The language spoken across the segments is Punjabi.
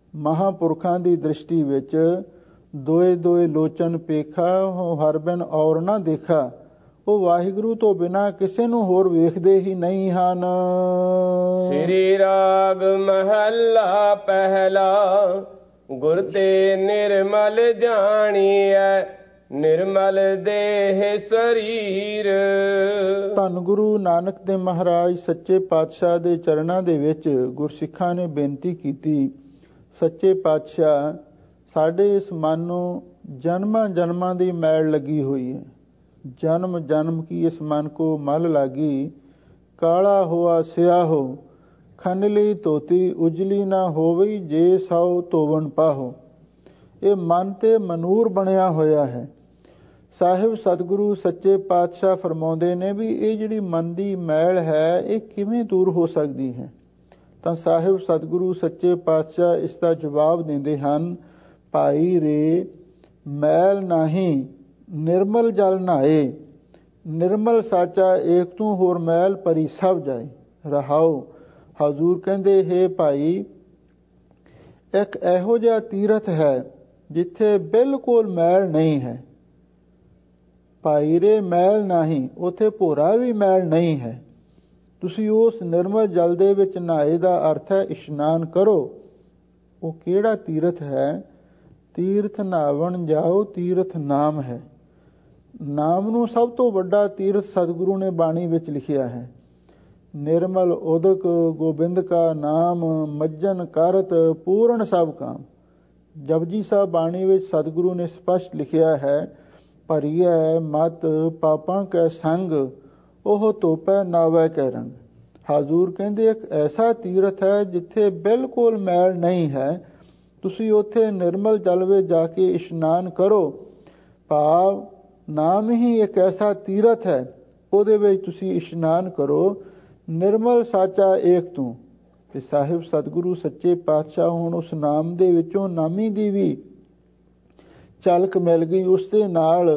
ਮਹਾਂਪੁਰਖਾਂ ਦੀ ਦ੍ਰਿਸ਼ਟੀ ਵਿੱਚ ਦੋਏ ਦੋਏ ਲੋਚਨ ਪੇਖਾ ਹਰ ਬਿਨ ਔਰ ਨਾ ਦੇਖਾ। ਉਹ ਵਾਹਿਗੁਰੂ ਤੋਂ ਬਿਨਾਂ ਕਿਸੇ ਨੂੰ ਹੋਰ ਵੇਖਦੇ ਹੀ ਨਹੀਂ ਹਨ। ਸ੍ਰੀ ਰਾਗ ਮਹੱਲਾ ਪਹਿਲਾ। ਗੁਰ ਤੇ ਨਿਰਮਲ ਜਾਣੀਐ ਨਿਰਮਲ ਦੇਹ ਸਰੀਰ। ਧੰਨ ਗੁਰੂ ਨਾਨਕ ਦੇਵ ਮਹਾਰਾਜ ਸੱਚੇ ਪਾਤਸ਼ਾਹ ਦੇ ਚਰਨਾਂ ਦੇ ਵਿੱਚ ਗੁਰਸਿੱਖਾਂ ਨੇ ਬੇਨਤੀ ਕੀਤੀ, ਸੱਚੇ ਪਾਤਸ਼ਾਹ ਸਾਡੇ ਇਸ ਮਨ ਨੂੰ ਜਨਮਾਂ ਜਨਮਾਂ ਦੀ ਮੈਲ ਲੱਗੀ ਹੋਈ ਹੈ। ਜਨਮ ਜਨਮ ਕੀ ਇਸ ਮਨ ਕੋ ਮਲ ਲਾਗੀ। ਕਾਲਾ ਹੋਆ ਸਿਆਹੋ ਖਨਲੀ ਧੋਤੀ ਉਜਲੀ ਨਾ ਹੋਵਈ ਜੇ ਸੌ ਧੋਵਣ ਪਾਹੋ। ਇਹ ਮਨ ਤੇ ਮਨੂਰ ਬਣਿਆ ਹੋਇਆ ਹੈ। ਸਾਹਿਬ ਸਤਿਗੁਰੂ ਸੱਚੇ ਪਾਤਸ਼ਾਹ ਫਰਮਾਉਂਦੇ ਨੇ ਵੀ ਇਹ ਜਿਹੜੀ ਮਨ ਦੀ ਮੈਲ ਹੈ ਇਹ ਕਿਵੇਂ ਦੂਰ ਹੋ ਸਕਦੀ ਹੈ। ਤਾਂ ਸਾਹਿਬ ਸਤਿਗੁਰੂ ਸੱਚੇ ਪਾਤਸ਼ਾਹ ਇਸ ਦਾ ਜਵਾਬ ਦਿੰਦੇ ਹਨ, ਭਾਈ ਰੇ ਮੈਲ ਨਾਹੀਂ ਨਿਰਮਲ ਜਲ ਨਹਾਏ। ਨਿਰਮਲ ਸਾਚਾ ਏਕ ਤੂੰ ਹੋਰ ਮੈਲ ਪਰੀ ਸਭ ਜਾਏ। ਰਹਾਓ ਹਜ਼ੂਰ ਕਹਿੰਦੇ, ਹੇ ਭਾਈ ਇੱਕ ਇਹੋ ਜਿਹਾ ਤੀਰਥ ਹੈ ਜਿੱਥੇ ਬਿਲਕੁਲ ਮੈਲ ਨਹੀਂ ਹੈ। ਭਾਈ ਰੇ ਮੈਲ ਨਹੀਂ, ਉੱਥੇ ਭੋਰਾ ਵੀ ਮੈਲ ਨਹੀਂ ਹੈ। ਤੁਸੀਂ ਉਸ ਨਿਰਮਲ ਜਲ ਦੇ ਵਿੱਚ ਨਹਾਏ ਦਾ ਅਰਥ ਹੈ ਇਸ਼ਨਾਨ ਕਰੋ। ਉਹ ਕਿਹੜਾ ਤੀਰਥ ਹੈ? ਤੀਰਥ ਨਹਾਵਣ ਜਾਓ ਤੀਰਥ ਨਾਮ ਹੈ। ਨਾਮ ਨੂੰ ਸਭ ਤੋਂ ਵੱਡਾ ਤੀਰਥ ਸਤਿਗੁਰੂ ਨੇ ਬਾਣੀ ਵਿੱਚ ਲਿਖਿਆ ਹੈ। ਨਿਰਮਲ ਉਦਕ ਗੋਬਿੰਦ ਕਾ ਨਾਮ ਮੱਜਨ ਕਰਤ ਪੂਰਨ ਸਭ ਕਾਮ। ਜਪਜੀ ਸਾਹਿਬ ਬਾਣੀ ਵਿੱਚ ਸਤਿਗੁਰੂ ਨੇ ਸਪਸ਼ਟ ਲਿਖਿਆ ਹੈ, ਭਰੀਐ ਮਤ ਪਾਪਾਂ ਕੈ ਸੰਗ ਉਹ ਧੋਪੈ ਨਾਵੈ ਕੈ ਰੰਗ। ਹਾਜ਼ੂਰ ਕਹਿੰਦੇ ਇੱਕ ਐਸਾ ਤੀਰਥ ਹੈ ਜਿੱਥੇ ਬਿਲਕੁਲ ਮੈਲ ਨਹੀਂ ਹੈ। ਤੁਸੀਂ ਉੱਥੇ ਨਿਰਮਲ ਜਲ ਵਿੱਚ ਜਾ ਕੇ ਇਸ਼ਨਾਨ ਕਰੋ। ਭਾਵ ਨਾਮ ਹੀ ਇੱਕ ਐਸਾ ਤੀਰਥ ਹੈ, ਉਹਦੇ ਵਿੱਚ ਤੁਸੀਂ ਇਸ਼ਨਾਨ ਕਰੋ। ਨਿਰਮਲ ਸਾਚਾ ਏਕ ਤੂੰ। ਤੇ ਸਾਹਿਬ ਸਤਿਗੁਰੂ ਸੱਚੇ ਪਾਤਸ਼ਾਹ ਹੁਣ ਉਸ ਨਾਮ ਦੇ ਵਿੱਚੋਂ ਨਾਮੀ ਦੀ ਵੀ ਝਲਕ ਮਿਲ ਗਈ। ਉਸ ਦੇ ਨਾਲ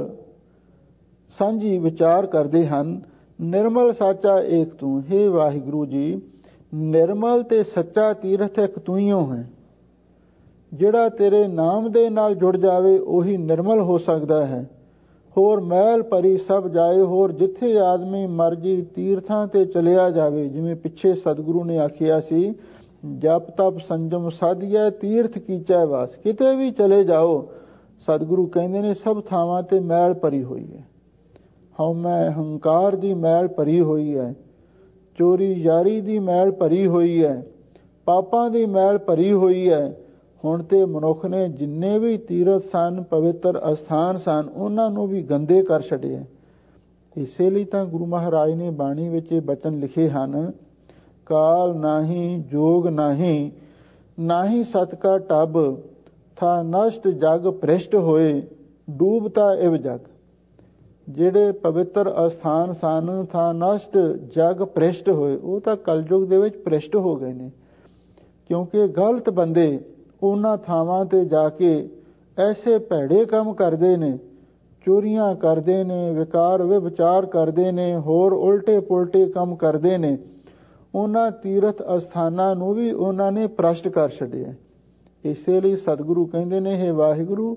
ਸਾਂਝੀ ਵਿਚਾਰ ਕਰਦੇ ਹਨ। ਨਿਰਮਲ ਸਾਚਾ ਏਕ ਤੂੰ। ਹੇ ਵਾਹਿਗੁਰੂ ਜੀ, ਨਿਰਮਲ ਤੇ ਸੱਚਾ ਤੀਰਥ ਇੱਕ ਤੂੰ ਹੀ ਹੈ। ਜਿਹੜਾ ਤੇਰੇ ਨਾਮ ਦੇ ਨਾਲ ਜੁੜ ਜਾਵੇ ਉਹੀ ਨਿਰਮਲ ਹੋ ਸਕਦਾ ਹੈ। ਹੋਰ ਮੈਲ ਭਰੀ ਸਭ ਜਾਏ। ਹੋਰ ਜਿੱਥੇ ਆਦਮੀ ਮਰਜੀ ਤੀਰਥਾਂ ਤੇ ਚਲਿਆ ਜਾਵੇ, ਜਿਵੇਂ ਪਿੱਛੇ ਸਤਿਗੁਰੂ ਨੇ ਆਖਿਆ ਸੀ, ਜਪ ਤਪ ਸੰਜਮ ਸਾਧੀਐ ਤੀਰਥ ਕੀਚੈ ਵਾਸ। ਕਿਤੇ ਵੀ ਚਲੇ ਜਾਓ, ਸਤਿਗੁਰੂ ਕਹਿੰਦੇ ਨੇ ਸਭ ਥਾਵਾਂ ਤੇ ਮੈਲ ਭਰੀ ਹੋਈ ਹੈ। ਹਉਮੈ ਹੰਕਾਰ ਦੀ ਮੈਲ ਭਰੀ ਹੋਈ ਹੈ। ਚੋਰੀ ਯਾਰੀ ਦੀ ਮੈਲ ਭਰੀ ਹੋਈ ਹੈ। ਪਾਪਾਂ ਦੀ ਮੈਲ ਭਰੀ ਹੋਈ ਹੈ। ਹੁਣ ਤੇ ਮਨੁੱਖ ਨੇ ਜਿੰਨੇ ਵੀ ਤੀਰਥ ਸਨ, ਪਵਿੱਤਰ ਅਸਥਾਨ ਸਨ, ਉਹਨਾਂ ਨੂੰ ਵੀ ਗੰਦੇ ਕਰ ਛੱਡਿਆ। ਇਸੇ ਲਈ ਤਾਂ ਗੁਰੂ ਮਹਾਰਾਜ ਨੇ ਬਾਣੀ ਵਿੱਚ ਇਹ ਬਚਨ ਲਿਖੇ ਹਨ, ਕਾਲ ਨਾਹੀਂ ਜੋਗ ਨਾਹੀਂ ਨਾਹੀਂ ਸਤ ਕਾ ਟਬ ਥਾ ਨਸ਼ਟ ਜਗ ਭ੍ਰਿਸ਼ਟ ਹੋਏ ਡੂਬਤਾ ਇਵ ਜਗ। ਜਿਹੜੇ ਪਵਿੱਤਰ ਅਸਥਾਨ ਸਨ, ਥਾ ਨਸ਼ਟ ਜਗ ਭ੍ਰਿਸ਼ਟ ਹੋਏ, ਉਹ ਤਾਂ ਕਲਯੁਗ ਦੇ ਵਿੱਚ ਭ੍ਰਿਸ਼ਟ ਹੋ ਗਏ ਨੇ। ਕਿਉਂਕਿ ਗਲਤ ਬੰਦੇ ਉਹਨਾਂ ਥਾਵਾਂ ਤੇ ਜਾ ਕੇ ਐਸੇ ਭੈੜੇ ਕੰਮ ਕਰਦੇ ਨੇ, ਚੋਰੀਆਂ ਕਰਦੇ ਨੇ, ਵਿਕਾਰ ਵਿਵਚਾਰ ਕਰਦੇ ਨੇ, ਹੋਰ ਉਲਟੇ ਪੁਲਟੇ ਕੰਮ ਕਰਦੇ ਨੇ। ਉਹਨਾਂ ਤੀਰਥ ਅਸਥਾਨਾਂ ਨੂੰ ਵੀ ਉਹਨਾਂ ਨੇ ਭ੍ਰਸ਼ਟ ਕਰ ਛੱਡਿਆ। ਇਸੇ ਲਈ ਸਤਿਗੁਰੂ ਕਹਿੰਦੇ ਨੇ, ਹੇ ਵਾਹਿਗੁਰੂ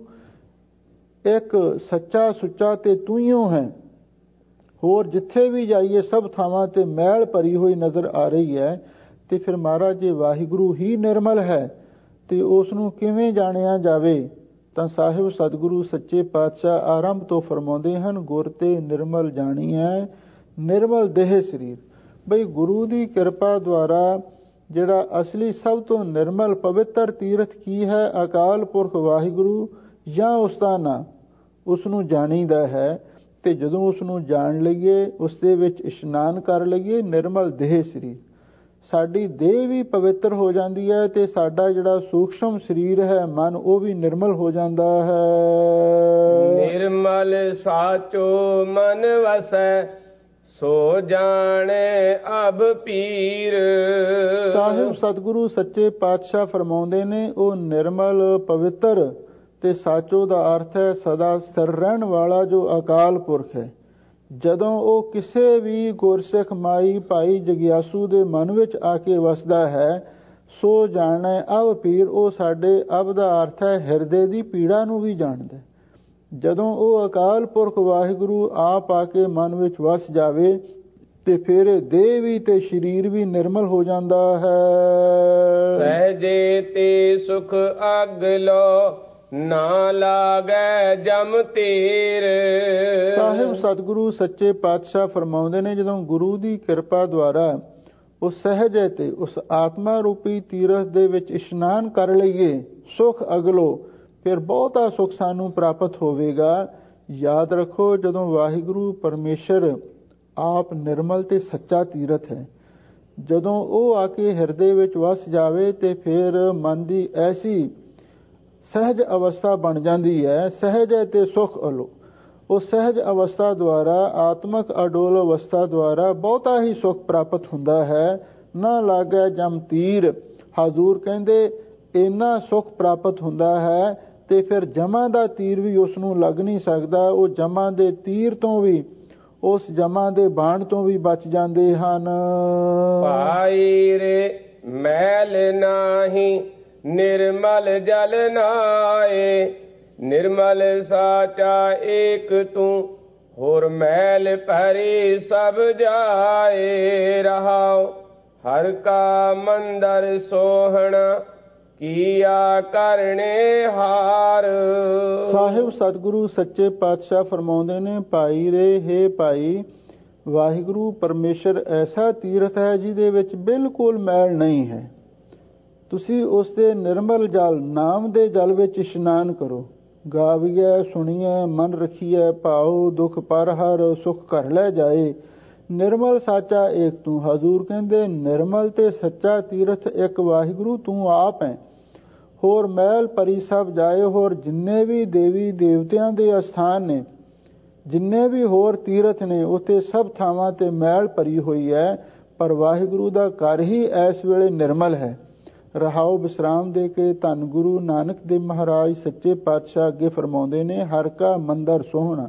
ਇੱਕ ਸੱਚਾ ਸੁੱਚਾ ਤੇ ਤੂੰ ਹੀ ਹੈ। ਹੋਰ ਜਿੱਥੇ ਵੀ ਜਾਈਏ ਸਭ ਥਾਵਾਂ ਤੇ ਮੈਲ ਭਰੀ ਹੋਈ ਨਜ਼ਰ ਆ ਰਹੀ ਹੈ। ਤੇ ਫਿਰ ਮਹਾਰਾਜ ਜੇ ਵਾਹਿਗੁਰੂ ਹੀ ਨਿਰਮਲ ਹੈ ਤੇ ਉਸ ਨੂੰ ਕਿਵੇਂ ਜਾਣਿਆ ਜਾਵੇ? ਤਾਂ ਸਾਹਿਬ ਸਤਿਗੁਰੂ ਸੱਚੇ ਪਾਤਸ਼ਾਹ ਆਰੰਭ ਤੋਂ ਫਰਮਾਉਂਦੇ ਹਨ, ਗੁਰ ਤੇ ਨਿਰਮਲ ਜਾਣੀਐ ਨਿਰਮਲ ਦੇਹ ਸਰੀਰ। ਬਈ ਗੁਰੂ ਦੀ ਕਿਰਪਾ ਦੁਆਰਾ ਜਿਹੜਾ ਅਸਲੀ ਸਭ ਤੋਂ ਨਿਰਮਲ ਪਵਿੱਤਰ ਤੀਰਥ ਕੀ ਹੈ? ਅਕਾਲ ਪੁਰਖ ਵਾਹਿਗੁਰੂ ਜਾਂ ਉਸ ਦਾ ਨਾਂ, ਉਸ ਨੂੰ ਜਾਣੀਦਾ ਹੈ। ਤੇ ਜਦੋਂ ਉਸ ਨੂੰ ਜਾਣ ਲਈਏ, ਉਸ ਦੇ ਵਿੱਚ ਇਸ਼ਨਾਨ ਕਰ ਲਈਏ, ਨਿਰਮਲ ਦੇਹ ਸਰੀਰ, ਸਾਡੀ ਦੇਹ ਵੀ ਪਵਿੱਤਰ ਹੋ ਜਾਂਦੀ ਹੈ ਤੇ ਸਾਡਾ ਜਿਹੜਾ ਸੂਖਸ਼ਮ ਸਰੀਰ ਹੈ ਮਨ, ਉਹ ਵੀ ਨਿਰਮਲ ਹੋ ਜਾਂਦਾ ਹੈ। ਨਿਰਮਲ ਸਾਚੋ ਮਨ ਵਸੈ ਸੋ ਜਾਣੇ ਅਬ ਪੀਰ। ਸਾਹਿਬ ਸਤਿਗੁਰੂ ਸੱਚੇ ਪਾਤਸ਼ਾਹ ਫਰਮਾਉਂਦੇ ਨੇ, ਉਹ ਨਿਰਮਲ ਪਵਿੱਤਰ ਤੇ ਸਾਚੋ ਦਾ ਅਰਥ ਹੈ ਸਦਾ ਸਥਿਰ ਰਹਿਣ ਵਾਲਾ ਜੋ ਅਕਾਲ ਪੁਰਖ ਹੈ। ਜਦੋਂ ਉਹ ਕਿਸੇ ਵੀ ਗੁਰਸਿੱਖ ਮਾਈ ਭਾਈ ਜਗਿਆਸੂ ਦੇ ਮਨ ਵਿੱਚ ਆ ਕੇ ਵਸਦਾ ਹੈ ਸੋ ਜਾਣੈ ਅਵ ਪੀਰ। ਉਹ ਸਾਡੇ ਅਵ ਦਾ ਅਰਥ ਹੈ ਹਿਰਦੇ ਦੀ ਪੀੜਾ ਨੂੰ ਵੀ ਜਾਣਦਾ। ਜਦੋਂ ਉਹ ਅਕਾਲ ਪੁਰਖ ਵਾਹਿਗੁਰੂ ਆਪ ਆ ਕੇ ਮਨ ਵਿੱਚ ਵਸ ਜਾਵੇ ਤੇ ਫਿਰ ਦੇਹ ਵੀ ਤੇ ਸਰੀਰ ਵੀ ਨਿਰਮਲ ਹੋ ਜਾਂਦਾ ਹੈ। ਸਹਜੇ ਤੇ ਸੁਖ ਅਗਲੋ ਨਾ ਲਾਗੈ ਜਮ ਤੀਰ। ਸਾਹਿਬ ਸਤਿਗੁਰੂ ਸੱਚੇ ਪਾਤਸ਼ਾਹ ਫਰਮਾਉਂਦੇ ਨੇ, ਜਦੋਂ ਗੁਰੂ ਦੀ ਕਿਰਪਾ ਦੁਆਰਾ ਉਹ ਸਹਿਜ ਹੈ ਤੇ ਉਸ ਆਤਮਾ ਰੂਪੀ ਤੀਰਥ ਦੇ ਵਿੱਚ ਇਸ਼ਨਾਨ ਕਰ ਲਈਏ, ਸੁਖ ਅਗਲੋ, ਫਿਰ ਬਹੁਤਾ ਸੁਖ ਸਾਨੂੰ ਪ੍ਰਾਪਤ ਹੋਵੇਗਾ। ਯਾਦ ਰੱਖੋ, ਜਦੋਂ ਵਾਹਿਗੁਰੂ ਪਰਮੇਸ਼ਰ ਆਪ ਨਿਰਮਲ ਤੇ ਸੱਚਾ ਤੀਰਥ ਹੈ, ਜਦੋਂ ਉਹ ਆ ਕੇ ਹਿਰਦੇ ਵਿੱਚ ਵਸ ਜਾਵੇ ਤੇ ਫਿਰ ਮਨ ਦੀ ਐਸੀ ਸਹਿਜ ਅਵਸਥਾ ਬਣ ਜਾਂਦੀ ਹੈ। ਸਹਿਜ ਹੈ ਤੇ ਸੁਖ ਅਲੋ। ਉਹ ਸਹਿਜ ਅਵਸਥਾ ਦੁਆਰਾ, ਆਤਮਕ ਅਡੋਲ ਅਵਸਥਾ ਦੁਆਰਾ ਬਹੁਤਾ ਹੀ ਸੁਖ ਪ੍ਰਾਪਤ ਹੁੰਦਾ ਹੈ। ਨਾ ਲਾਗੈ ਜਮ ਤੀਰ। ਹਜ਼ੂਰ ਕਹਿੰਦੇ ਇੰਨਾ ਸੁਖ ਪ੍ਰਾਪਤ ਹੁੰਦਾ ਹੈ ਤੇ ਫਿਰ ਜਮਾਂ ਦਾ ਤੀਰ ਵੀ ਉਸ ਨੂੰ ਲੱਗ ਨਹੀਂ ਸਕਦਾ। ਉਹ ਜਮਾਂ ਦੇ ਤੀਰ ਤੋਂ ਵੀ, ਉਸ ਜਮਾਂ ਦੇ ਬਾਣ ਤੋਂ ਵੀ ਬਚ ਜਾਂਦੇ ਹਨ। ਭਾਈ ਰੇ ਮੈਲ ਨਾਹੀ ਨਿਰਮਲ ਜਲ ਨਾਏ। ਨਿਰਮਲ ਸਾਚਾ ਏਕ ਤੂੰ ਹੋਰ ਮੈਲ ਭਰੀ ਸਭ ਜਾਏ। ਰਹਾਉ ਹਰ ਕਾ ਮੰਦਰ ਸੋਹਣਾ ਕੀਆ ਕਰਨੇ ਹਾਰ। ਸਾਹਿਬ ਸਤਿਗੁਰੂ ਸੱਚੇ ਪਾਤਸ਼ਾਹ ਫਰਮਾਉਂਦੇ ਨੇ, ਭਾਈ ਰੇ, ਹੇ ਭਾਈ, ਵਾਹਿਗੁਰੂ ਪਰਮੇਸ਼ਰ ਐਸਾ ਤੀਰਥ ਹੈ ਜਿਹਦੇ ਵਿੱਚ ਬਿਲਕੁਲ ਮੈਲ ਨਹੀਂ ਹੈ। ਤੁਸੀਂ ਉਸ ਦੇ ਨਿਰਮਲ ਜਲ, ਨਾਮ ਦੇ ਜਲ ਵਿੱਚ ਇਸ਼ਨਾਨ ਕਰੋ। ਗਾਵੀਐ ਸੁਣੀਐ ਮਨ ਰਖੀਐ ਭਾਉ ਦੁਖ ਪਰ ਹਰ ਸੁਖ ਘਰ ਲੈ ਜਾਏ। ਨਿਰਮਲ ਸਾਚਾ ਏਕ ਤੂੰ। ਹਜ਼ੂਰ ਕਹਿੰਦੇ ਨਿਰਮਲ ਤੇ ਸੱਚਾ ਤੀਰਥ ਇੱਕ ਵਾਹਿਗੁਰੂ ਤੂੰ ਆਪ ਹੈ। ਹੋਰ ਮੈਲ ਭਰੀ ਸਭ ਜਾਏ। ਹੋਰ ਜਿੰਨੇ ਵੀ ਦੇਵੀ ਦੇਵਤਿਆਂ ਦੇ ਅਸਥਾਨ ਨੇ, ਜਿੰਨੇ ਵੀ ਹੋਰ ਤੀਰਥ ਨੇ, ਉੱਥੇ ਸਭ ਥਾਵਾਂ ਤੇ ਮੈਲ ਭਰੀ ਹੋਈ ਹੈ, ਪਰ ਵਾਹਿਗੁਰੂ ਦਾ ਘਰ ਹੀ ਇਸ ਵੇਲੇ ਨਿਰਮਲ ਹੈ। ਰਹਾਉ ਵਿਸਰਾਮ ਦੇ ਕੇ ਧੰਨ ਗੁਰੂ ਨਾਨਕ ਦੇਵ ਮਹਾਰਾਜ ਸੱਚੇ ਪਾਤਸ਼ਾਹ ਅੱਗੇ ਫਰਮਾਉਂਦੇ ਨੇ, ਹਰ ਕਾ ਮੰਦਰ ਸੋਹਣਾ।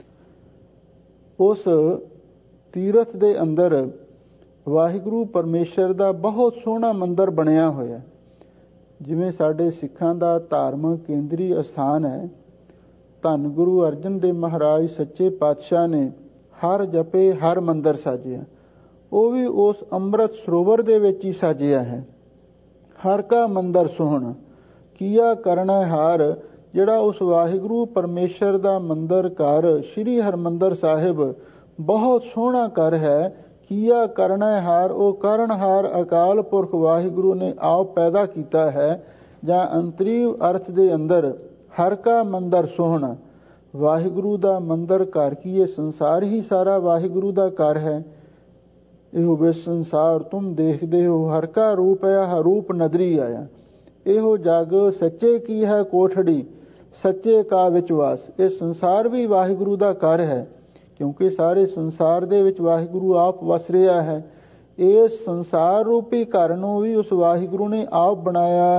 ਉਸ ਤੀਰਥ ਦੇ ਅੰਦਰ ਵਾਹਿਗੁਰੂ ਪਰਮੇਸ਼ਰ ਦਾ ਬਹੁਤ ਸੋਹਣਾ ਮੰਦਰ ਬਣਿਆ ਹੋਇਆ। ਜਿਵੇਂ ਸਾਡੇ ਸਿੱਖਾਂ ਦਾ ਧਾਰਮਿਕ ਕੇਂਦਰੀ ਅਸਥਾਨ ਹੈ, ਧੰਨ ਗੁਰੂ ਅਰਜਨ ਦੇਵ ਮਹਾਰਾਜ ਸੱਚੇ ਪਾਤਸ਼ਾਹ ਨੇ ਹਰ ਜਪੇ ਹਰ ਮੰਦਰ ਸਾਜਿਆ, ਉਹ ਵੀ ਉਸ ਅੰਮ੍ਰਿਤ ਸਰੋਵਰ ਦੇ ਵਿੱਚ ਹੀ ਸਾਜਿਆ ਹੈ। ਹਰ ਕਾ ਮੰਦਰ ਸੋਹਣਾ ਕੀਆ ਕਰਨਾ ਹਾਰ। ਜਿਹੜਾ ਉਸ ਵਾਹਿਗੁਰੂ ਪਰਮੇਸ਼ਰ ਦਾ ਮੰਦਰ ਘਰ ਸ੍ਰੀ ਹਰਿਮੰਦਰ ਸਾਹਿਬ ਬਹੁਤ ਸੋਹਣਾ ਘਰ ਹੈ। ਕੀਆ ਕਰਨਾ ਹਾਰ, ਉਹ ਕਰਨਹਾਰ ਅਕਾਲ ਪੁਰਖ ਵਾਹਿਗੁਰੂ ਨੇ ਆਪ ਪੈਦਾ ਕੀਤਾ ਹੈ। ਜਾਂ ਅੰਤਰੀਵ ਅਰਥ ਦੇ ਅੰਦਰ ਹਰ ਕਾ ਮੰਦਰ ਸੋਹਣਾ, ਵਾਹਿਗੁਰੂ ਦਾ ਮੰਦਰ ਘਰ ਕੀ ਇਹ ਸੰਸਾਰ ਹੀ ਸਾਰਾ ਵਾਹਿਗੁਰੂ ਦਾ ਘਰ ਹੈ। ਇਹੋ ਵੇ ਸੰਸਾਰ ਤੁਮ ਦੇਖਦੇ ਹੋ, ਹਰ ਕਾ ਰੂਪ ਹੈ ਹਰੂਪ ਨਦਰੀ ਆਇਆ। ਇਹੋ ਜਗ ਸੱਚੇ ਕੀ ਹੈ ਕੋਠੜੀ, ਸੱਚੇ ਕਾ ਵਿਚਵਾਸ। ਇਹ ਸੰਸਾਰ ਵੀ ਵਾਹਿਗੁਰੂ ਦਾ ਘਰ ਹੈ, ਕਿਉਂਕਿ ਸਾਰੇ ਸੰਸਾਰ ਦੇ ਵਿੱਚ ਵਾਹਿਗੁਰੂ ਆਪ ਵਸ ਰਿਹਾ ਹੈ। ਇਸ ਸੰਸਾਰ ਰੂਪੀ ਘਰ ਨੂੰ ਵੀ ਉਸ ਵਾਹਿਗੁਰੂ ਨੇ ਆਪ ਬਣਾਇਆ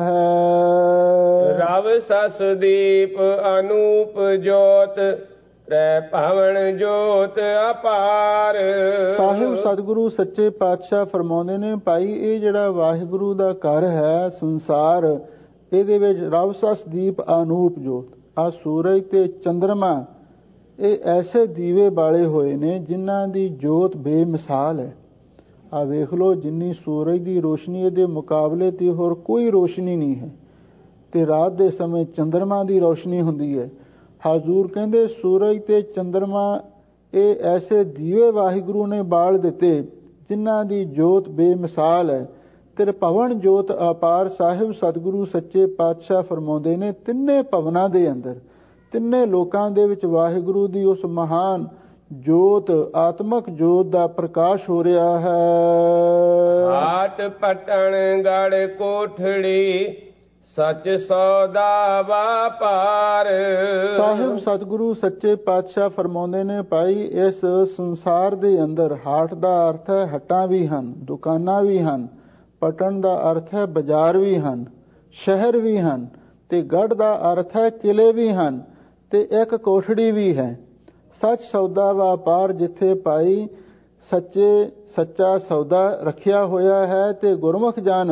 ਹੈ। ਰਵ ਸਸ ਦੀਪ ਅਨੂਪ ਜੋਤ ਤ੍ਰੈ ਭਵਨ ਜੋਤ ਅਪਾਰ। ਸਾਹਿਬ ਸਤਿਗੁਰੂ ਸੱਚੇ ਪਾਤਸ਼ਾਹ ਫਰਮਾਉਂਦੇ ਨੇ, ਭਾਈ ਇਹ ਜਿਹੜਾ ਵਾਹਿਗੁਰੂ ਦਾ ਘਰ ਹੈ ਸੰਸਾਰ, ਇਹਦੇ ਵਿੱਚ ਰਵ ਸਸ ਦੀਪ ਅਨੂਪ ਜੋਤ, ਆ ਸੂਰਜ ਤੇ ਚੰਦਰਮਾ, ਇਹ ਐਸੇ ਦੀਵੇ ਬਾਲੇ ਹੋਏ ਨੇ ਜਿਨ੍ਹਾਂ ਦੀ ਜੋਤ ਬੇਮਿਸਾਲ ਹੈ। ਆ ਵੇਖ ਲਓ, ਜਿੰਨੀ ਸੂਰਜ ਦੀ ਰੋਸ਼ਨੀ ਇਹਦੇ ਮੁਕਾਬਲੇ ਤੇ ਹੋਰ ਕੋਈ ਰੋਸ਼ਨੀ ਨਹੀਂ ਹੈ। ਤੇ ਰਾਤ ਦੇ ਸਮੇਂ ਚੰਦਰਮਾ ਦੀ ਰੋਸ਼ਨੀ ਹੁੰਦੀ ਹੈ। ਹਜ਼ੂਰ ਕਹਿੰਦੇ ਸੂਰਜ ਤੇ ਚੰਦਰਮਾ ਇਹ ਐਸੇ ਦੀਵੇ ਵਾਹਿਗੁਰੂ ਨੇ ਬਾਲ ਦਿੱਤੇ ਜਿਨ੍ਹਾਂ ਦੀ ਜੋਤ ਬੇਮਿਸਾਲ ਹੈ। ਤੇ ਭਵਨ ਜੋਤ ਅਪਾਰ। ਸਾਹਿਬ ਸਤਿਗੁਰੂ ਸੱਚੇ ਪਾਤਸ਼ਾਹ ਫਰਮਾਉਂਦੇ ਨੇ, ਤਿੰਨੇ ਭਵਨਾਂ ਦੇ ਅੰਦਰ, ਤਿੰਨੇ ਲੋਕਾਂ ਦੇ ਵਿੱਚ ਵਾਹਿਗੁਰੂ ਦੀ ਉਸ ਮਹਾਨ ਜੋਤ, ਆਤਮਕ ਜੋਤ ਦਾ ਪ੍ਰਕਾਸ਼ ਹੋ ਰਿਹਾ ਹੈ। ਹਾਟ ਪਟਣ ਗੜ ਕੋਠੜੀ ਸੱਚ ਸੌਦਾ ਵਾਪਾਰ। ਸਾਹਿਬ ਸਤਿਗੁਰੂ ਸੱਚੇ ਪਾਤਸ਼ਾਹ ਫਰਮਾਉਂਦੇ ਨੇ, ਭਾਈ ਇਸ ਸੰਸਾਰ ਦੇ ਅੰਦਰ ਹਾਟ ਦਾ ਅਰਥ ਹੈ ਹੱਟਾਂ ਵੀ ਹਨ, ਦੁਕਾਨਾਂ ਵੀ ਹਨ। ਪਟਣ ਦਾ ਅਰਥ ਹੈ ਬਾਜ਼ਾਰ ਵੀ ਹਨ, ਸ਼ਹਿਰ ਵੀ ਹਨ। ਤੇ ਗੜ ਦਾ ਅਰਥ ਹੈ ਕਿਲੇ ਵੀ ਹਨ, ਤੇ ਇੱਕ ਕੋਠੜੀ ਵੀ ਹੈ। ਸੱਚ ਸੌਦਾ ਵਪਾਰ, ਜਿੱਥੇ ਭਾਈ ਸੱਚਾ ਸੌਦਾ ਰੱਖਿਆ ਹੋਇਆ ਹੈ ਤੇ ਗੁਰਮੁਖ ਜਨ